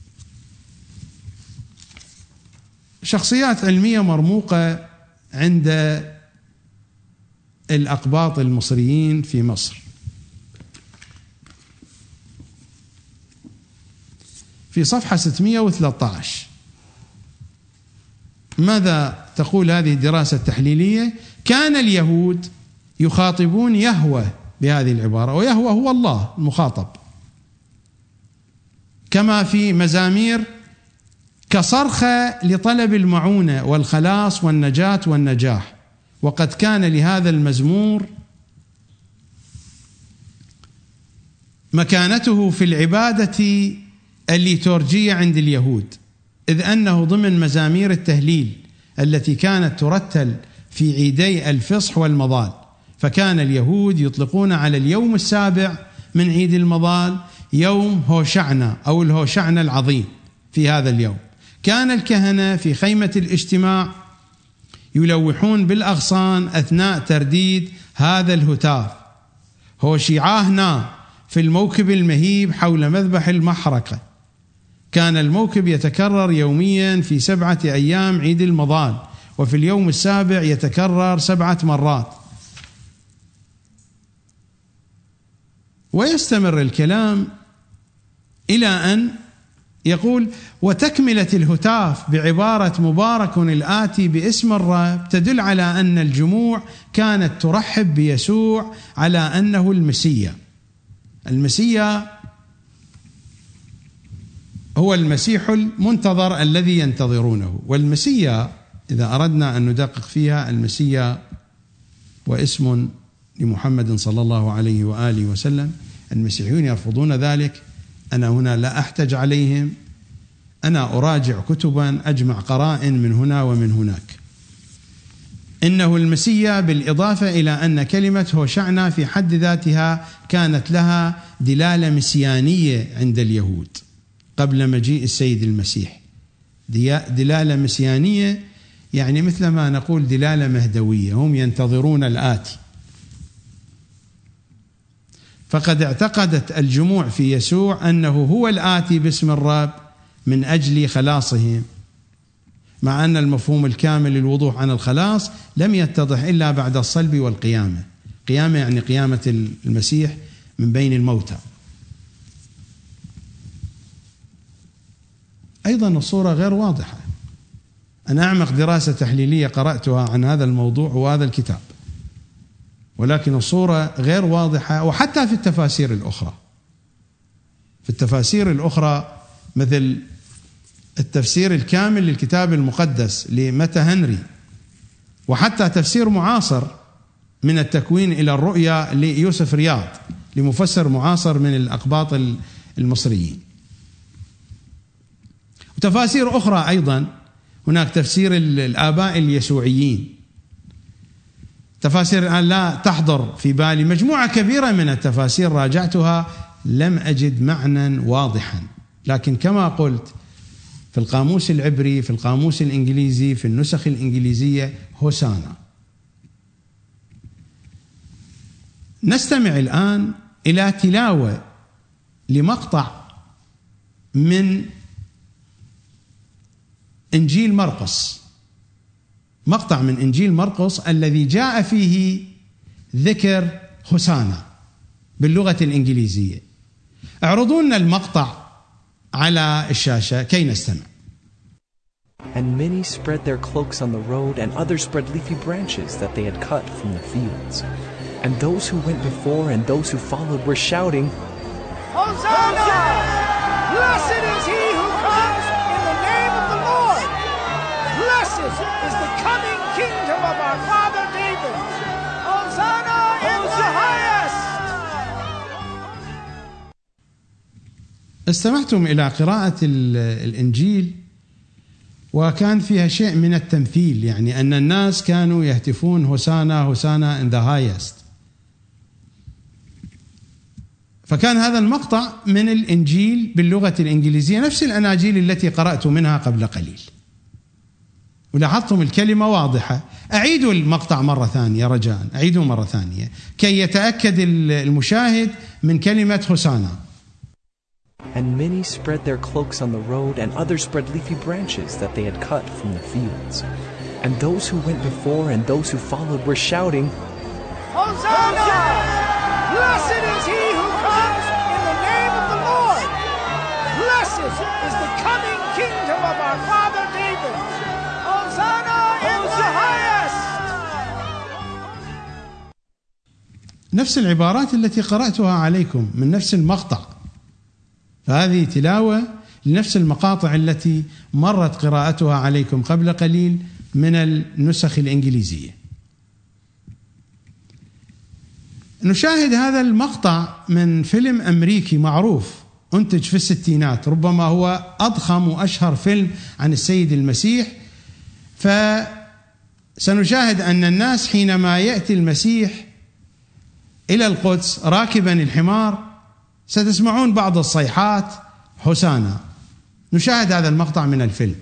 شخصيات علمية مرموقة عند الأقباط المصريين في مصر. في صفحة ستمائة وثلاثة عشر ماذا تقول هذه الدراسة التحليلية؟ كان اليهود يخاطبون يهوه بهذه العبارة، ويهوه هو الله المخاطب، كما في مزامير كصرخة لطلب المعونة والخلاص والنجاة والنجاح. وقد كان لهذا المزمور مكانته في العبادة الليتورجية عند اليهود، إذ أنه ضمن مزامير التهليل التي كانت ترتل في عيدي الفصح والمظال. فكان اليهود يطلقون على اليوم السابع من عيد المظال يوم هوشعنا أو الهوشعنا العظيم. في هذا اليوم كان الكهنة في خيمة الاجتماع يلوحون بالأغصان أثناء ترديد هذا الهتاف: هوشعاهنا في الموكب المهيب حول مذبح المحرقة. كان الموكب يتكرر يوميا في سبعة أيام عيد المظال، وفي اليوم السابع يتكرر سبعة مرات. ويستمر الكلام إلى أن يقول: وتكملة الهتاف بعبارة مبارك الآتي باسم الرب تدل على أن الجموع كانت ترحب بيسوع على أنه المسيا. المسيا هو المسيح المنتظر الذي ينتظرونه. والمسيا إذا أردنا أن ندقق فيها، المسيا واسم لمحمد صلى الله عليه وآله وسلم. المسيحيون يرفضون ذلك. أنا هنا لا أحتج عليهم، أنا أراجع كتبا، أجمع قرائن من هنا ومن هناك. إنه المسيا بالإضافة إلى أن كلمة هوشعنا في حد ذاتها كانت لها دلالة مسيانية عند اليهود قبل مجيء السيد المسيح. دلالة مسيانية يعني مثل ما نقول دلالة مهدوية، هم ينتظرون الآتي. فقد اعتقدت الجموع في يسوع أنه هو الآتي باسم الرب من أجل خلاصهم، مع أن المفهوم الكامل للوضوح عن الخلاص لم يتضح إلا بعد الصلب والقيامة. قيامة يعني قيامة المسيح من بين الموتى. أيضا الصورة غير واضحة. أنا أعمق دراسة تحليلية قرأتها عن هذا الموضوع وهذا الكتاب، ولكن الصورة غير واضحة. وحتى في التفاسير الأخرى، في التفاسير الأخرى مثل التفسير الكامل للكتاب المقدس لمتى هنري، وحتى تفسير معاصر من التكوين إلى الرؤيا ليوسف رياض، لمفسر معاصر من الأقباط المصريين. وتفاسير أخرى أيضا، هناك تفسير الآباء اليسوعيين، تفاسير لا تحضر في بالي، مجموعة كبيرة من التفاسير راجعتها لم أجد معنى واضحا. لكن كما قلت في القاموس العبري، في القاموس الإنجليزي، في النسخ الإنجليزية هوسانا. نستمع الآن إلى تلاوة لمقطع من إنجيل مرقس، مقطع من إنجيل مرقس الذي جاء فيه ذكر هوسانا باللغة الإنجليزية. اعرضوا لنا المقطع على الشاشة كي نستمع. And many spread their cloaks on the road, and others spread leafy branches that they had cut from the fields. And those who went before and those who followed were shouting, Hosanna! Blessed is he who comes in the name of the Lord! Blessed is the coming kingdom of our father David! Hosanna in the highest! استمعتم إلى قراءة الإنجيل وكان فيها شيء من التمثيل، يعني أن الناس كانوا يهتفون هوسانا هوسانا in the highest. فكان هذا المقطع من الإنجيل باللغة الإنجليزية، نفس الأناجيل التي قرأت منها قبل قليل. ولاحظتم الكلمة واضحة. أعيدوا المقطع مرة ثانية رجاء، أعيدوا مرة ثانية كي يتأكد المشاهد من كلمة هوسانا. And many spread their cloaks on the road, and others spread leafy branches that they had cut from the fields. And those who went before and those who followed were shouting, Hosanna! Blessed is he who comes in the name of the Lord! Blessed is the coming kingdom of our father David! Hosanna in the highest! نفس العبارات التي قرأتها عليكم من نفس المقطع. فهذه تلاوة لنفس المقاطع التي مرت قراءتها عليكم قبل قليل من النسخ الإنجليزية. نشاهد هذا المقطع من فيلم أمريكي معروف أنتج في الستينات، ربما هو أضخم وأشهر فيلم عن السيد المسيح. فسنشاهد أن الناس حينما يأتي المسيح إلى القدس راكبا الحمار ستسمعون بعض الصيحات هوسانا. نشاهد هذا المقطع من الفيلم.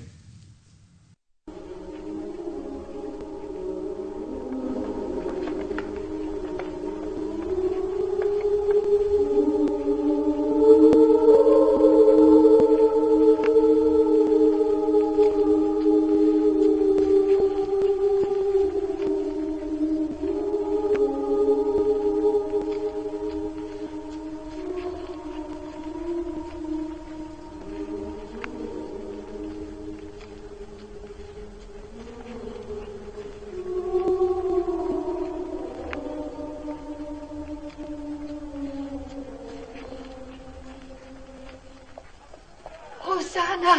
هوسانا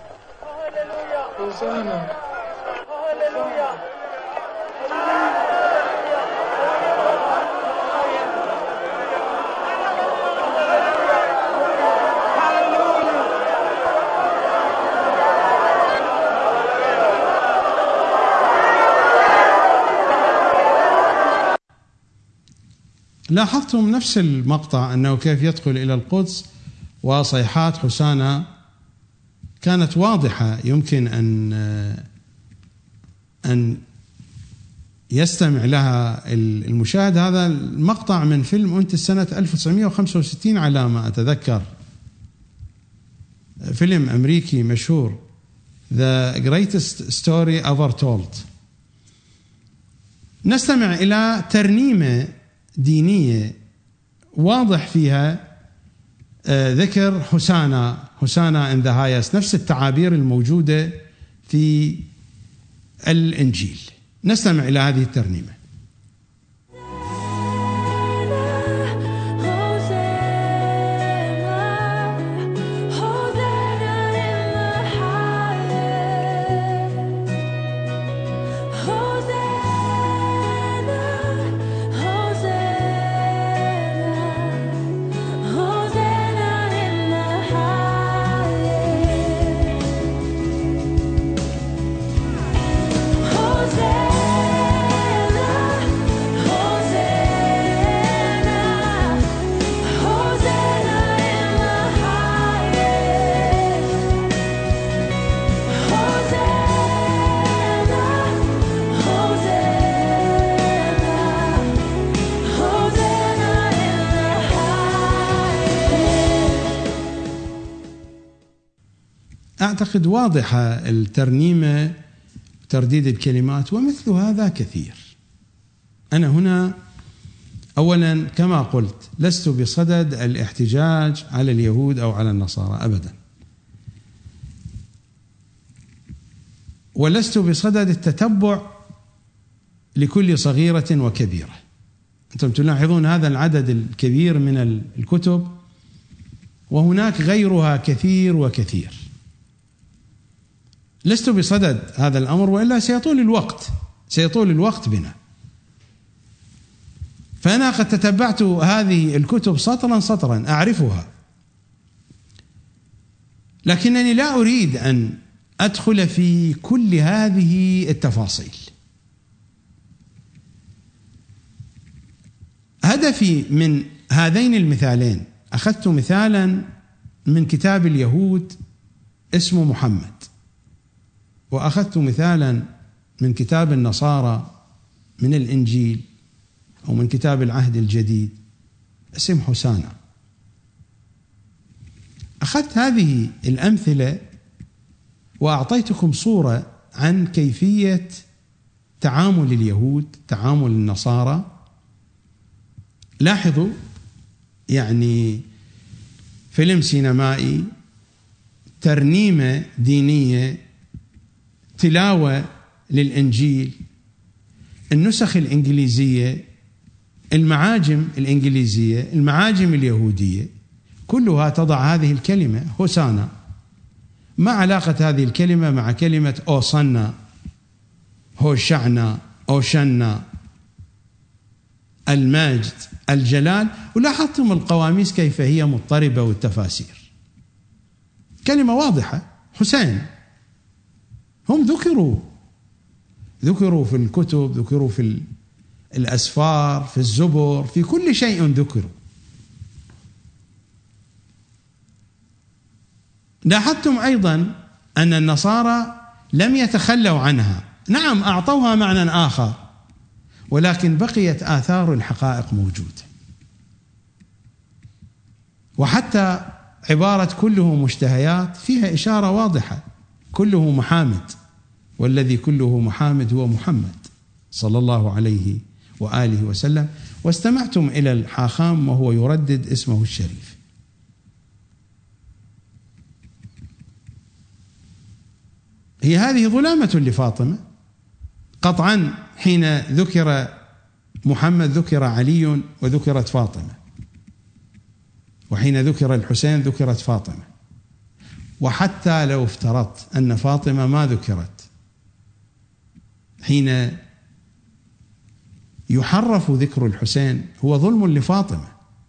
هوسانا لاحظتم نفس المقطع أنه كيف يدخل إلى القدس وصيحات حسانا كانت واضحة، يمكن أن أن يستمع لها المشاهد. هذا المقطع من فيلم أنت سنة ألف وتسعمائة وخمسة وستين على ما أتذكر، فيلم أمريكي مشهور The Greatest Story Ever Told. نستمع إلى ترنيمة دينية واضح فيها ذكر حسانا حسانا in the highest، نفس التعابير الموجودة في الإنجيل. نستمع إلى هذه الترنيمة. أعتقد واضحة الترنيمة ترديد الكلمات، ومثل هذا كثير. أنا هنا أولا كما قلت لست بصدد الاحتجاج على اليهود أو على النصارى أبدا، ولست بصدد التتبع لكل صغيرة وكبيرة. أنتم تلاحظون هذا العدد الكبير من الكتب، وهناك غيرها كثير وكثير. لست بصدد هذا الأمر، وإلا سيطول الوقت سيطول الوقت بنا. فأنا قد تتبعت هذه الكتب سطرا سطرا أعرفها، لكنني لا أريد أن أدخل في كل هذه التفاصيل. هدفي من هذين المثالين، أخذت مثالا من كتاب اليهود اسمه محمد، وأخذت مثالا من كتاب النصارى من الإنجيل أو من كتاب العهد الجديد اسم حسانا. أخذت هذه الأمثلة وأعطيتكم صورة عن كيفية تعامل اليهود، تعامل النصارى. لاحظوا يعني فيلم سينمائي، ترنيمة دينية، تلاوة للإنجيل، النسخ الإنجليزية، المعاجم الإنجليزية، المعاجم اليهودية، كلها تضع هذه الكلمة هوسانا. ما علاقة هذه الكلمة مع كلمة أوصنا، هوشعنا، أوشنا، المجد، الجلال؟ ولاحظتم القواميس كيف هي مضطربة والتفاسير. كلمة واضحة، حسين. هم ذكروا ذكروا في الكتب، ذكروا في الأسفار، في الزبر، في كل شيء ذكروا. لاحظتم أيضا أن النصارى لم يتخلوا عنها، نعم أعطوها معنى آخر، ولكن بقيت آثار الحقائق موجودة. وحتى عبارة كله مشتهيات فيها إشارة واضحة، كله محامد، والذي كله محامد هو محمد صلى الله عليه وآله وسلم. واستمعتم إلى الحاخام وهو يردد اسمه الشريف. هي هذه ظلامة لفاطمة قطعا. حين ذكر محمد ذكر علي وذكرت فاطمة، وحين ذكر الحسين ذكرت فاطمة. وحتى لو افترضت أن فاطمة ما ذكرت حين يحرف ذكر الحسين هو ظلم لفاطمة،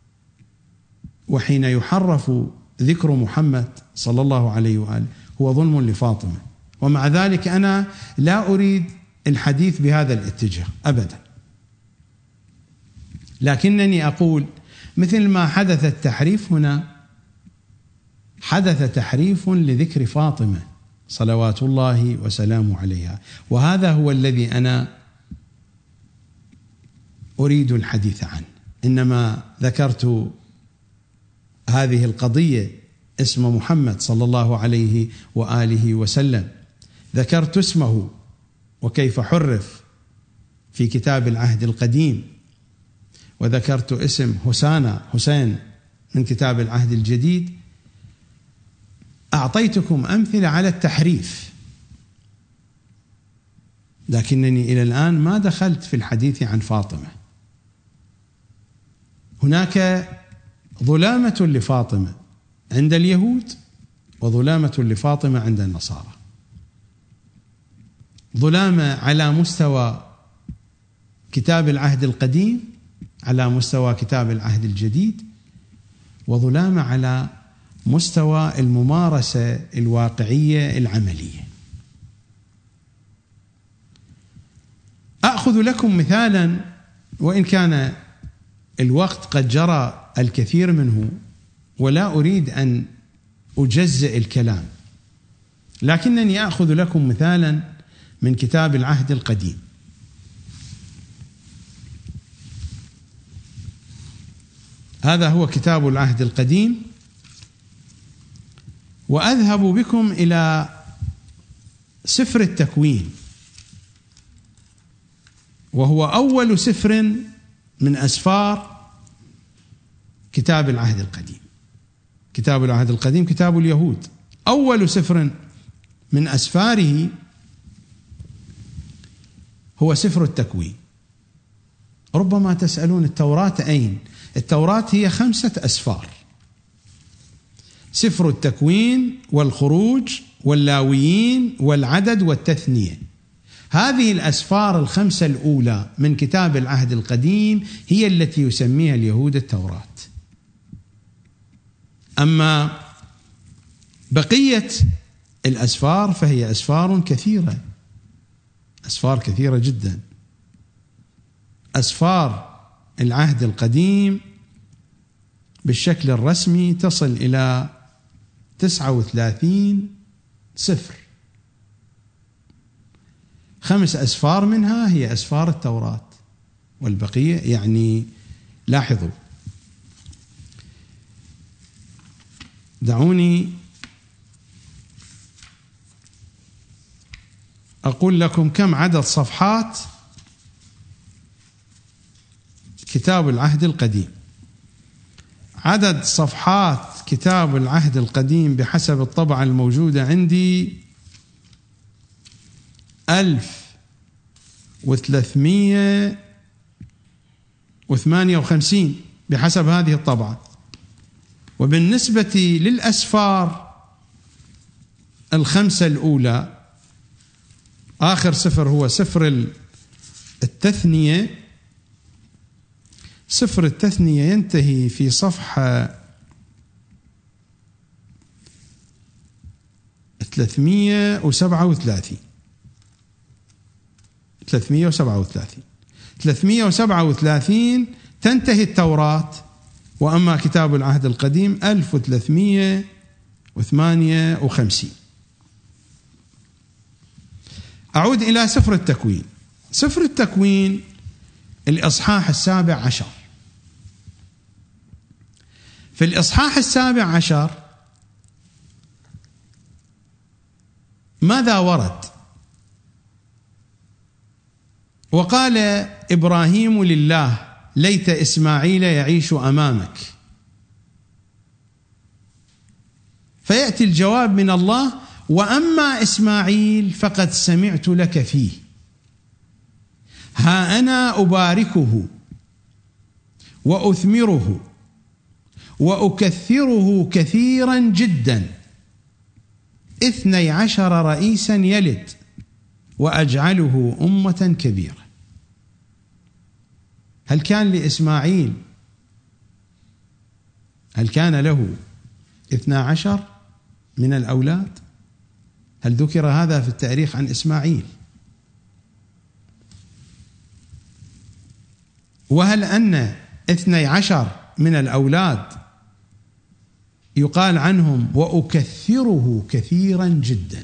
وحين يحرف ذكر محمد صلى الله عليه وآله هو ظلم لفاطمة. ومع ذلك أنا لا أريد الحديث بهذا الاتجاه أبدا، لكنني أقول مثل ما حدث التحريف هنا، حدث تحريف لذكر فاطمة صلوات الله وسلامه عليها، وهذا هو الذي أنا أريد الحديث عنه. إنما ذكرت هذه القضية اسم محمد صلى الله عليه وآله وسلم، ذكرت اسمه وكيف حرف في كتاب العهد القديم، وذكرت اسم حسانا حسين من كتاب العهد الجديد. أعطيتكم أمثلة على التحريف، لكنني إلى الآن ما دخلت في الحديث عن فاطمة. هناك ظلامة لفاطمة عند اليهود وظلامة لفاطمة عند النصارى، ظلامة على مستوى كتاب العهد القديم على مستوى كتاب العهد الجديد، وظلامة على مستوى الممارسة الواقعية العملية. أخذ لكم مثالا، وإن كان الوقت قد جرى الكثير منه ولا أريد أن أجزئ الكلام، لكنني أخذ لكم مثالا من كتاب العهد القديم. هذا هو كتاب العهد القديم، وأذهب بكم إلى سفر التكوين، وهو أول سفر من أسفار كتاب العهد القديم. كتاب العهد القديم كتاب اليهود، أول سفر من أسفاره هو سفر التكوين. ربما تسألون التوراة أين؟ التوراة هي خمسة أسفار: سفر التكوين والخروج واللاويين والعدد والتثنية. هذه الأسفار الخمسة الأولى من كتاب العهد القديم هي التي يسميها اليهود التوراة. أما بقية الأسفار فهي أسفار كثيرة، أسفار كثيرة جدا. أسفار العهد القديم بالشكل الرسمي تصل إلى تسعة وثلاثين سفر، خمس أسفار منها هي أسفار التوراة، والبقية يعني لاحظوا. دعوني أقول لكم كم عدد صفحات كتاب العهد القديم. عدد صفحات كتاب العهد القديم بحسب الطبعة الموجودة عندي ألف وثلاثمائة وثمانية وخمسين بحسب هذه الطبعة. وبالنسبة للأسفار الخمسة الأولى، آخر سفر هو سفر التثنية. سفر التثنية ينتهي في صفحة ثلاثمائة وسبعة وثلاثين ثلاثمائة وسبعة وثلاثين ثلاثمائة وسبعة وثلاثين تنتهي التوراة، وأما كتاب العهد القديم ألف وثلاثمائة وثمانية وخمسين. أعود إلى سفر التكوين. سفر التكوين الإصحاح السابع عشر. في الإصحاح السابع عشر ماذا ورد؟ وقال إبراهيم لله: ليت إسماعيل يعيش أمامك. فيأتي الجواب من الله: وأما إسماعيل فقد سمعت لك فيه، ها أنا أباركه وأثمره وأكثره كثيرا جدا، اثني عشر رئيسا يلد وأجعله أمة كبيرة. هل كان لإسماعيل هل كان له اثنا عشر من الأولاد؟ هل ذكر هذا في التاريخ عن إسماعيل؟ وهل أن اثني عشر من الأولاد يقال عنهم وأكثره كثيرا جدا؟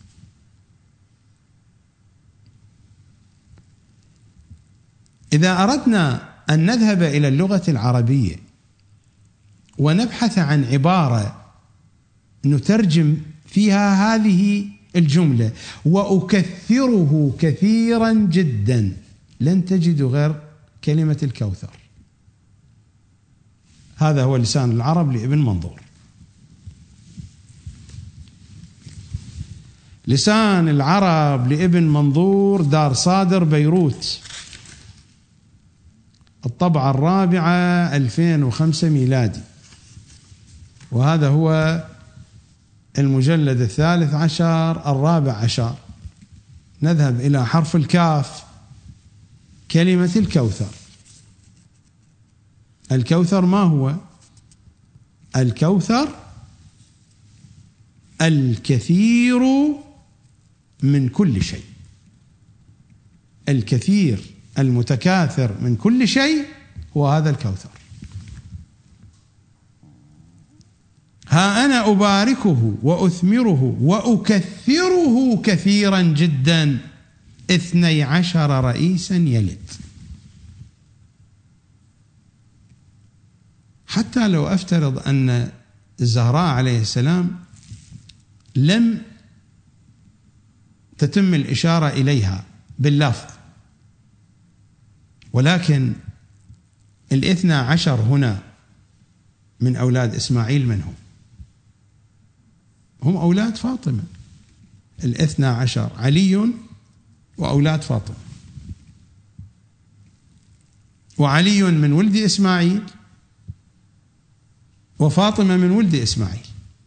إذا أردنا أن نذهب إلى اللغة العربية ونبحث عن عبارة نترجم فيها هذه الجملة وأكثره كثيرا جدا، لن تجد غير كلمة الكوثر. هذا هو لسان العرب لابن منظور. لسان العرب لابن منظور، دار صادر، بيروت، الطبعة الرابعة ألفين وخمسة ميلادي، وهذا هو المجلد الثالث عشر الرابع عشر. نذهب إلى حرف الكاف، كلمة الكوثر. الكوثر ما هو؟ الكوثر الكثير من كل شيء، الكثير المتكاثر من كل شيء هو هذا الكوثر. ها أنا أباركه وأثمره وأكثره كثيرا جدا، اثني عشر رئيسا يلد. حتى لو أفترض أن الزهراء عليه السلام لم تتم الإشارة إليها باللفظ، ولكن الاثنى عشر هنا من أولاد إسماعيل من هم؟ هم أولاد فاطمة. الاثنى عشر علي وأولاد فاطمة، وعلي من ولد إسماعيل وفاطمة من ولد إسماعيل.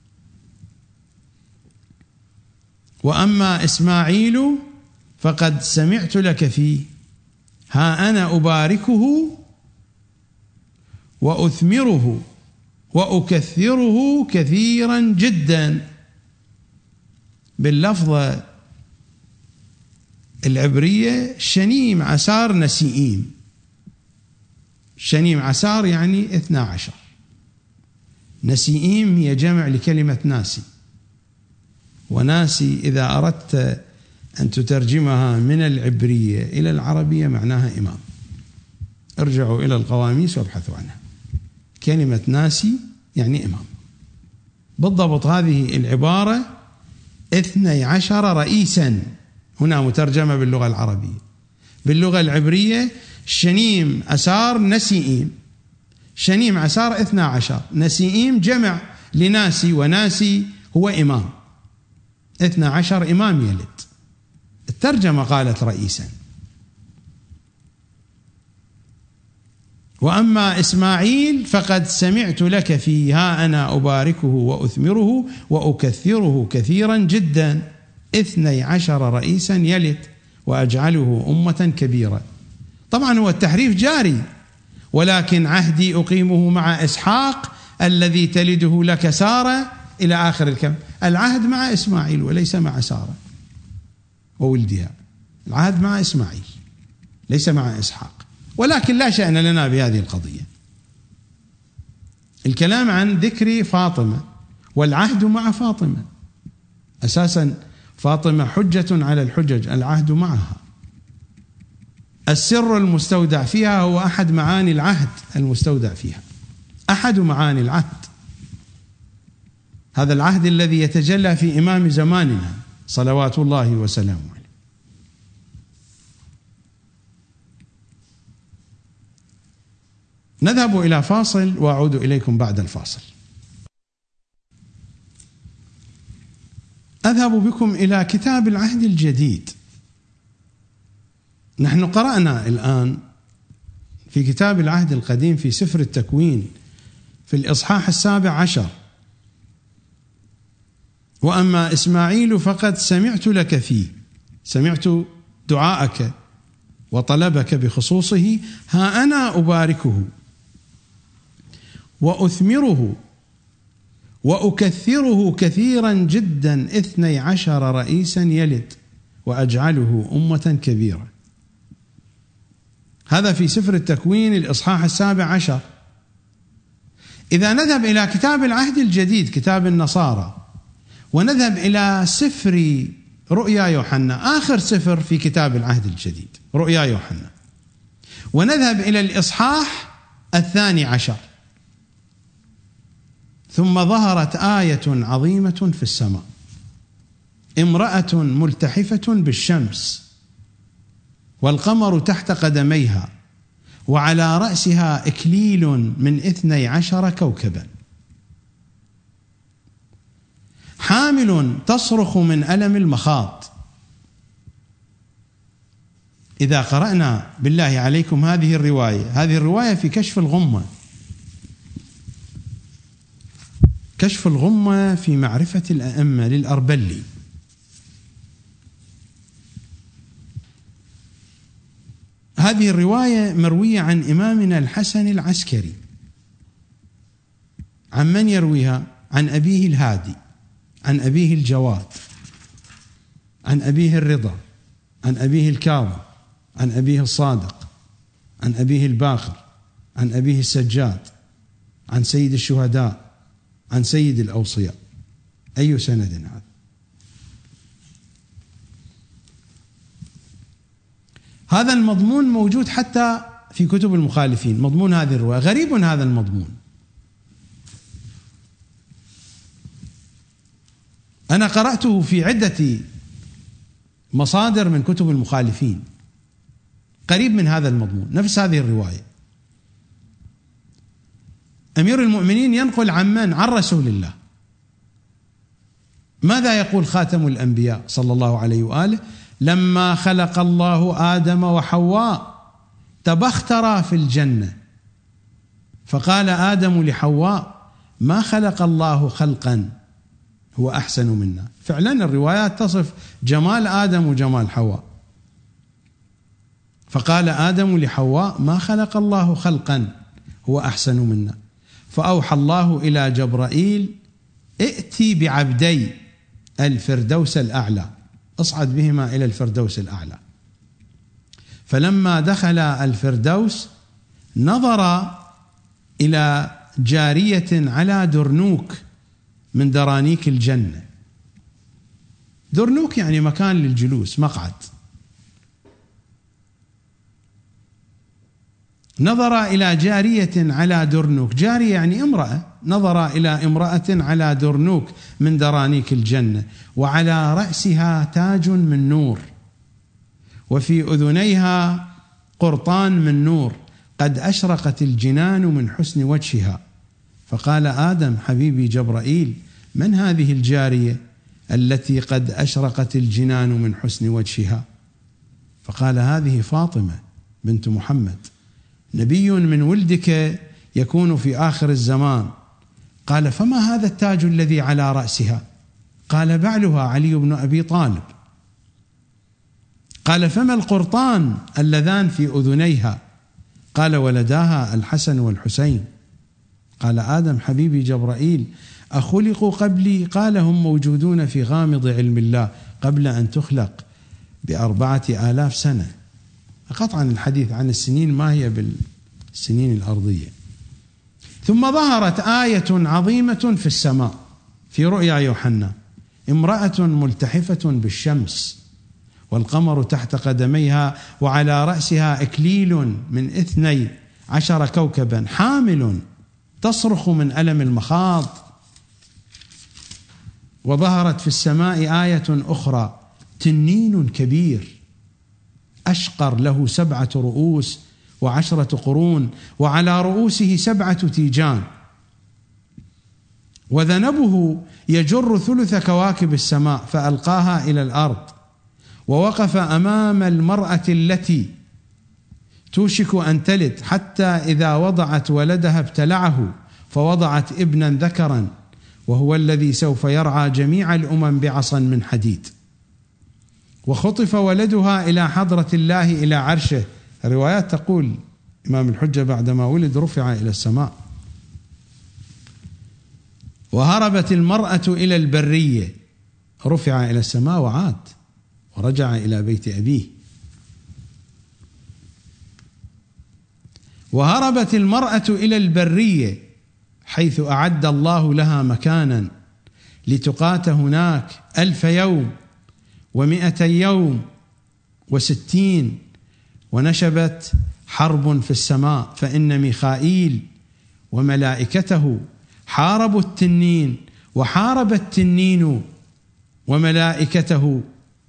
وأما إسماعيل فقد سمعت لك فيه، ها أنا أباركه وأثمره وأكثره كثيرا جدا. باللفظة العبرية شنيم عسار نسيئيم. شنيم عسار يعني اثنا عشر، نسيئيم هي جمع لكلمة ناسي، وناسي إذا أردت أن تترجمها من العبرية إلى العربية معناها إمام. ارجعوا إلى القواميس وابحثوا عنها. كلمة ناسي يعني إمام. بالضبط هذه العبارة اثني عشر رئيسا هنا مترجمة باللغة العربية. باللغة العبرية شنيم أسار نسيئيم، شنيم عسار اثنى عشر، نسيئيم جمع لناسي، وناسي هو إمام. اثنى عشر إمام يلد. الترجمة قالت رئيسا. وأما إسماعيل فقد سمعت لك فيه، ها أنا أباركه وأثمره وأكثره كثيرا جدا، اثني عشر رئيسا يلد وأجعله أمة كبيرة. طبعا هو التحريف جاري، ولكن عهدي أقيمه مع إسحاق الذي تلده لك سارة إلى آخر الكلام. العهد مع إسماعيل وليس مع سارة وولدها، العهد مع إسماعيل ليس مع إسحاق، ولكن لا شأن لنا بهذه القضية. الكلام عن ذكر فاطمة، والعهد مع فاطمة. أساسا فاطمة حجة على الحجج، العهد معها. السر المستودع فيها هو أحد معاني العهد المستودع فيها، أحد معاني العهد. هذا العهد الذي يتجلى في إمام زماننا صلوات الله وسلامه عليه. نذهب إلى فاصل وأعود إليكم بعد الفاصل. أذهب بكم إلى كتاب العهد الجديد. نحن قرأنا الآن في كتاب العهد القديم في سفر التكوين في الإصحاح السابع عشر وأما إسماعيل فقد سمعت لك فيه، سمعت دعاءك وطلبك بخصوصه، ها أنا أباركه وأثمره وأكثره كثيرا جدا، اثني عشر رئيسا يلد وأجعله أمة كبيرة. هذا في سفر التكوين الإصحاح السابع عشر. إذا نذهب إلى كتاب العهد الجديد كتاب النصارى ونذهب إلى سفر رؤيا يوحنا، آخر سفر في كتاب العهد الجديد رؤيا يوحنا، ونذهب إلى الإصحاح الثاني عشر، ثم ظهرت آية عظيمة في السماء، امرأة ملتحفة بالشمس والقمر تحت قدميها وعلى رأسها إكليل من اثني عشر كوكبا، حامل تصرخ من ألم المخاض. إذا قرأنا بالله عليكم هذه الرواية، هذه الرواية في كشف الغمة، كشف الغمة في معرفة الأئمة للأربلي، هذه الرواية مروية عن إمامنا الحسن العسكري. عن من يرويها؟ عن أبيه الهادي، عن أبيه الجواد، عن أبيه الرضا، عن أبيه الكاظم، عن أبيه الصادق، عن أبيه الباقر، عن أبيه السجاد، عن سيد الشهداء، عن سيد الأوصياء. أي سند هذا؟ هذا المضمون موجود حتى في كتب المخالفين، مضمون هذه الرواية. غريب هذا المضمون، أنا قرأته في عدة مصادر من كتب المخالفين، قريب من هذا المضمون، نفس هذه الرواية. أمير المؤمنين ينقل عن من؟ عن رسول الله. ماذا يقول خاتم الأنبياء صلى الله عليه وآله؟ لما خلق الله آدم وحواء تبخترا في الجنة، فقال آدم لحواء ما خلق الله خلقا هو أحسن منا. فعلا الروايات تصف جمال آدم وجمال حواء. فقال آدم لحواء ما خلق الله خلقا هو أحسن منا، فأوحى الله إلى جبرائيل ائتي بعبدي الفردوس الأعلى، اصعد بهما إلى الفردوس الأعلى. فلما دخل الفردوس نظر إلى جارية على درنوك من درانيك الجنة. درنوك يعني مكان للجلوس، مقعد. نظر إلى جارية على درنوك، جارية يعني امرأة، نظر إلى امرأة على درنوك من درانيك الجنة، وعلى رأسها تاج من نور، وفي أذنيها قرطان من نور، قد أشرقت الجنان من حسن وجهها. فقال آدم حبيبي جبرائيل من هذه الجارية التي قد أشرقت الجنان من حسن وجهها؟ فقال هذه فاطمة بنت محمد، نبي من ولدك يكون في آخر الزمان. قال فما هذا التاج الذي على رأسها؟ قال بعلها علي بن أبي طالب. قال فما القرطان اللذان في أذنيها؟ قال ولداها الحسن والحسين. قال آدم حبيبي جبرائيل أخلقوا قبلي؟ قال هم موجودون في غامض علم الله قبل أن تخلق بأربعة آلاف سنة. قطعا الحديث عن السنين ما هي بالسنين الأرضية. ثم ظهرت آية عظيمة في السماء في رؤيا يوحنا، امرأة ملتحفة بالشمس والقمر تحت قدميها وعلى رأسها إكليل من اثني عشر كوكبا، حامل تصرخ من ألم المخاض. وظهرت في السماء آية أخرى، تنين كبير أشقر له سبعة رؤوس وعشرة قرون، وعلى رؤوسه سبعة تيجان، وذنبه يجر ثلث كواكب السماء فألقاها إلى الأرض، ووقف أمام المرأة التي توشك أن تلد، حتى إذا وضعت ولدها ابتلعه، فوضعت ابنا ذكرا وهو الذي سوف يرعى جميع الأمم بعصا من حديد. وخطف ولدها إلى حضرة الله إلى عرشه. الروايات تقول إمام الحجة بعدما ولد رفع إلى السماء. وهربت المرأة إلى البرية، رفع إلى السماء وعاد ورجع إلى بيت أبيه. وهربت المرأة إلى البرية حيث أعد الله لها مكانا لتقات هناك ألف يوم ومئتي يوم وستين، ونشبت حرب في السماء، فإن ميخائيل وملائكته حاربوا التنين، وحارب التنين وملائكته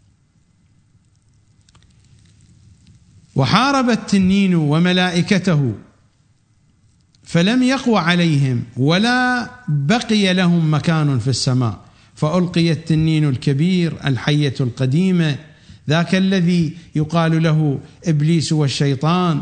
وحارب التنين وملائكته فلم يقوى عليهم ولا بقي لهم مكان في السماء. فألقي التنين الكبير الحية القديمة، ذاك الذي يقال له إبليس والشيطان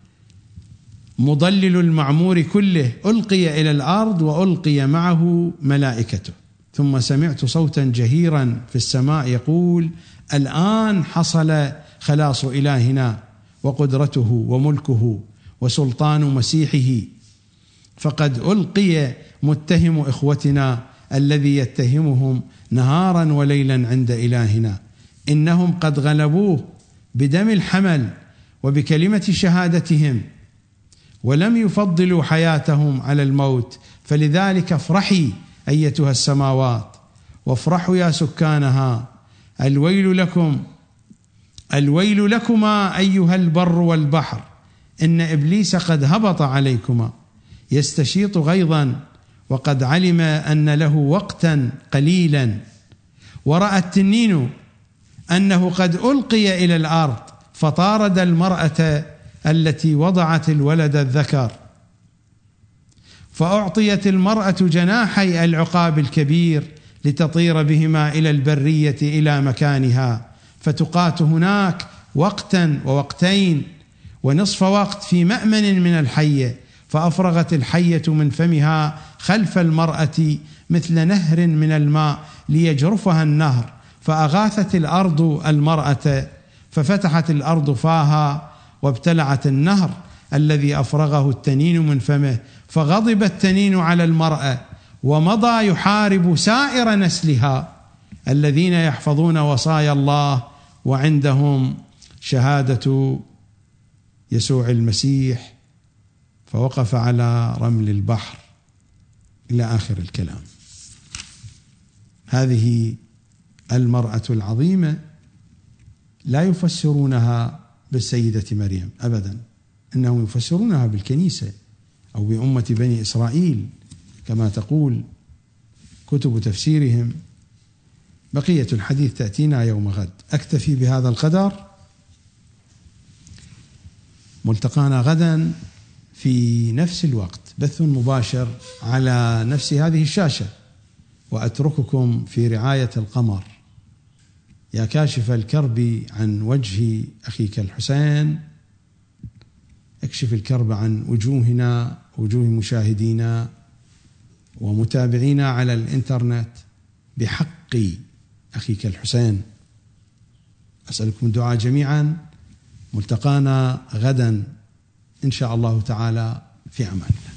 مضلل المعمور كله، ألقي إلى الأرض وألقي معه ملائكته. ثم سمعت صوتا جهيرا في السماء يقول: الآن حصل خلاص إلهنا وقدرته وملكه وسلطان مسيحه، فقد ألقي متهم إخوتنا الذي يتهمهم نهارا وليلا عند إلهنا، إنهم قد غلبوه بدم الحمل وبكلمة شهادتهم، ولم يفضلوا حياتهم على الموت. فلذلك افرحي أيتها السماوات، وافرحوا يا سكانها. الويل لكم الويل لكما أيها البر والبحر، إن إبليس قد هبط عليكما يستشيط غيظا، وقد علم أن له وقتا قليلا. ورأى التنين أنه قد ألقي إلى الأرض، فطارد المرأة التي وضعت الولد الذكر، فأعطيت المرأة جناحي العقاب الكبير لتطير بهما إلى البرية إلى مكانها، فتقات هناك وقتا ووقتين ونصف وقت في مأمن من الحية. فأفرغت الحية من فمها خلف المرأة مثل نهر من الماء ليجرفها النهر، فأغاثت الأرض المرأة، ففتحت الأرض فاها وابتلعت النهر الذي أفرغه التنين من فمه. فغضب التنين على المرأة ومضى يحارب سائر نسلها الذين يحفظون وصايا الله وعندهم شهادة يسوع المسيح، فوقف على رمل البحر إلى آخر الكلام. هذه المرأة العظيمة لا يفسرونها بالسيدة مريم أبدا، إنهم يفسرونها بالكنيسة أو بأمة بني إسرائيل كما تقول كتب تفسيرهم. بقية الحديث تأتينا يوم غد. أكتفي بهذا القدر. ملتقانا غدا في نفس الوقت، بث مباشر على نفس هذه الشاشة، وأترككم في رعاية القمر. يا كاشف الكرب عن وجه أخيك الحسين، اكشف الكرب عن وجوهنا، وجوه مشاهدينا ومتابعينا على الإنترنت بحق أخيك الحسين. أسألكم الدعاء جميعا. ملتقانا غدا إن شاء الله تعالى، في أمان الله.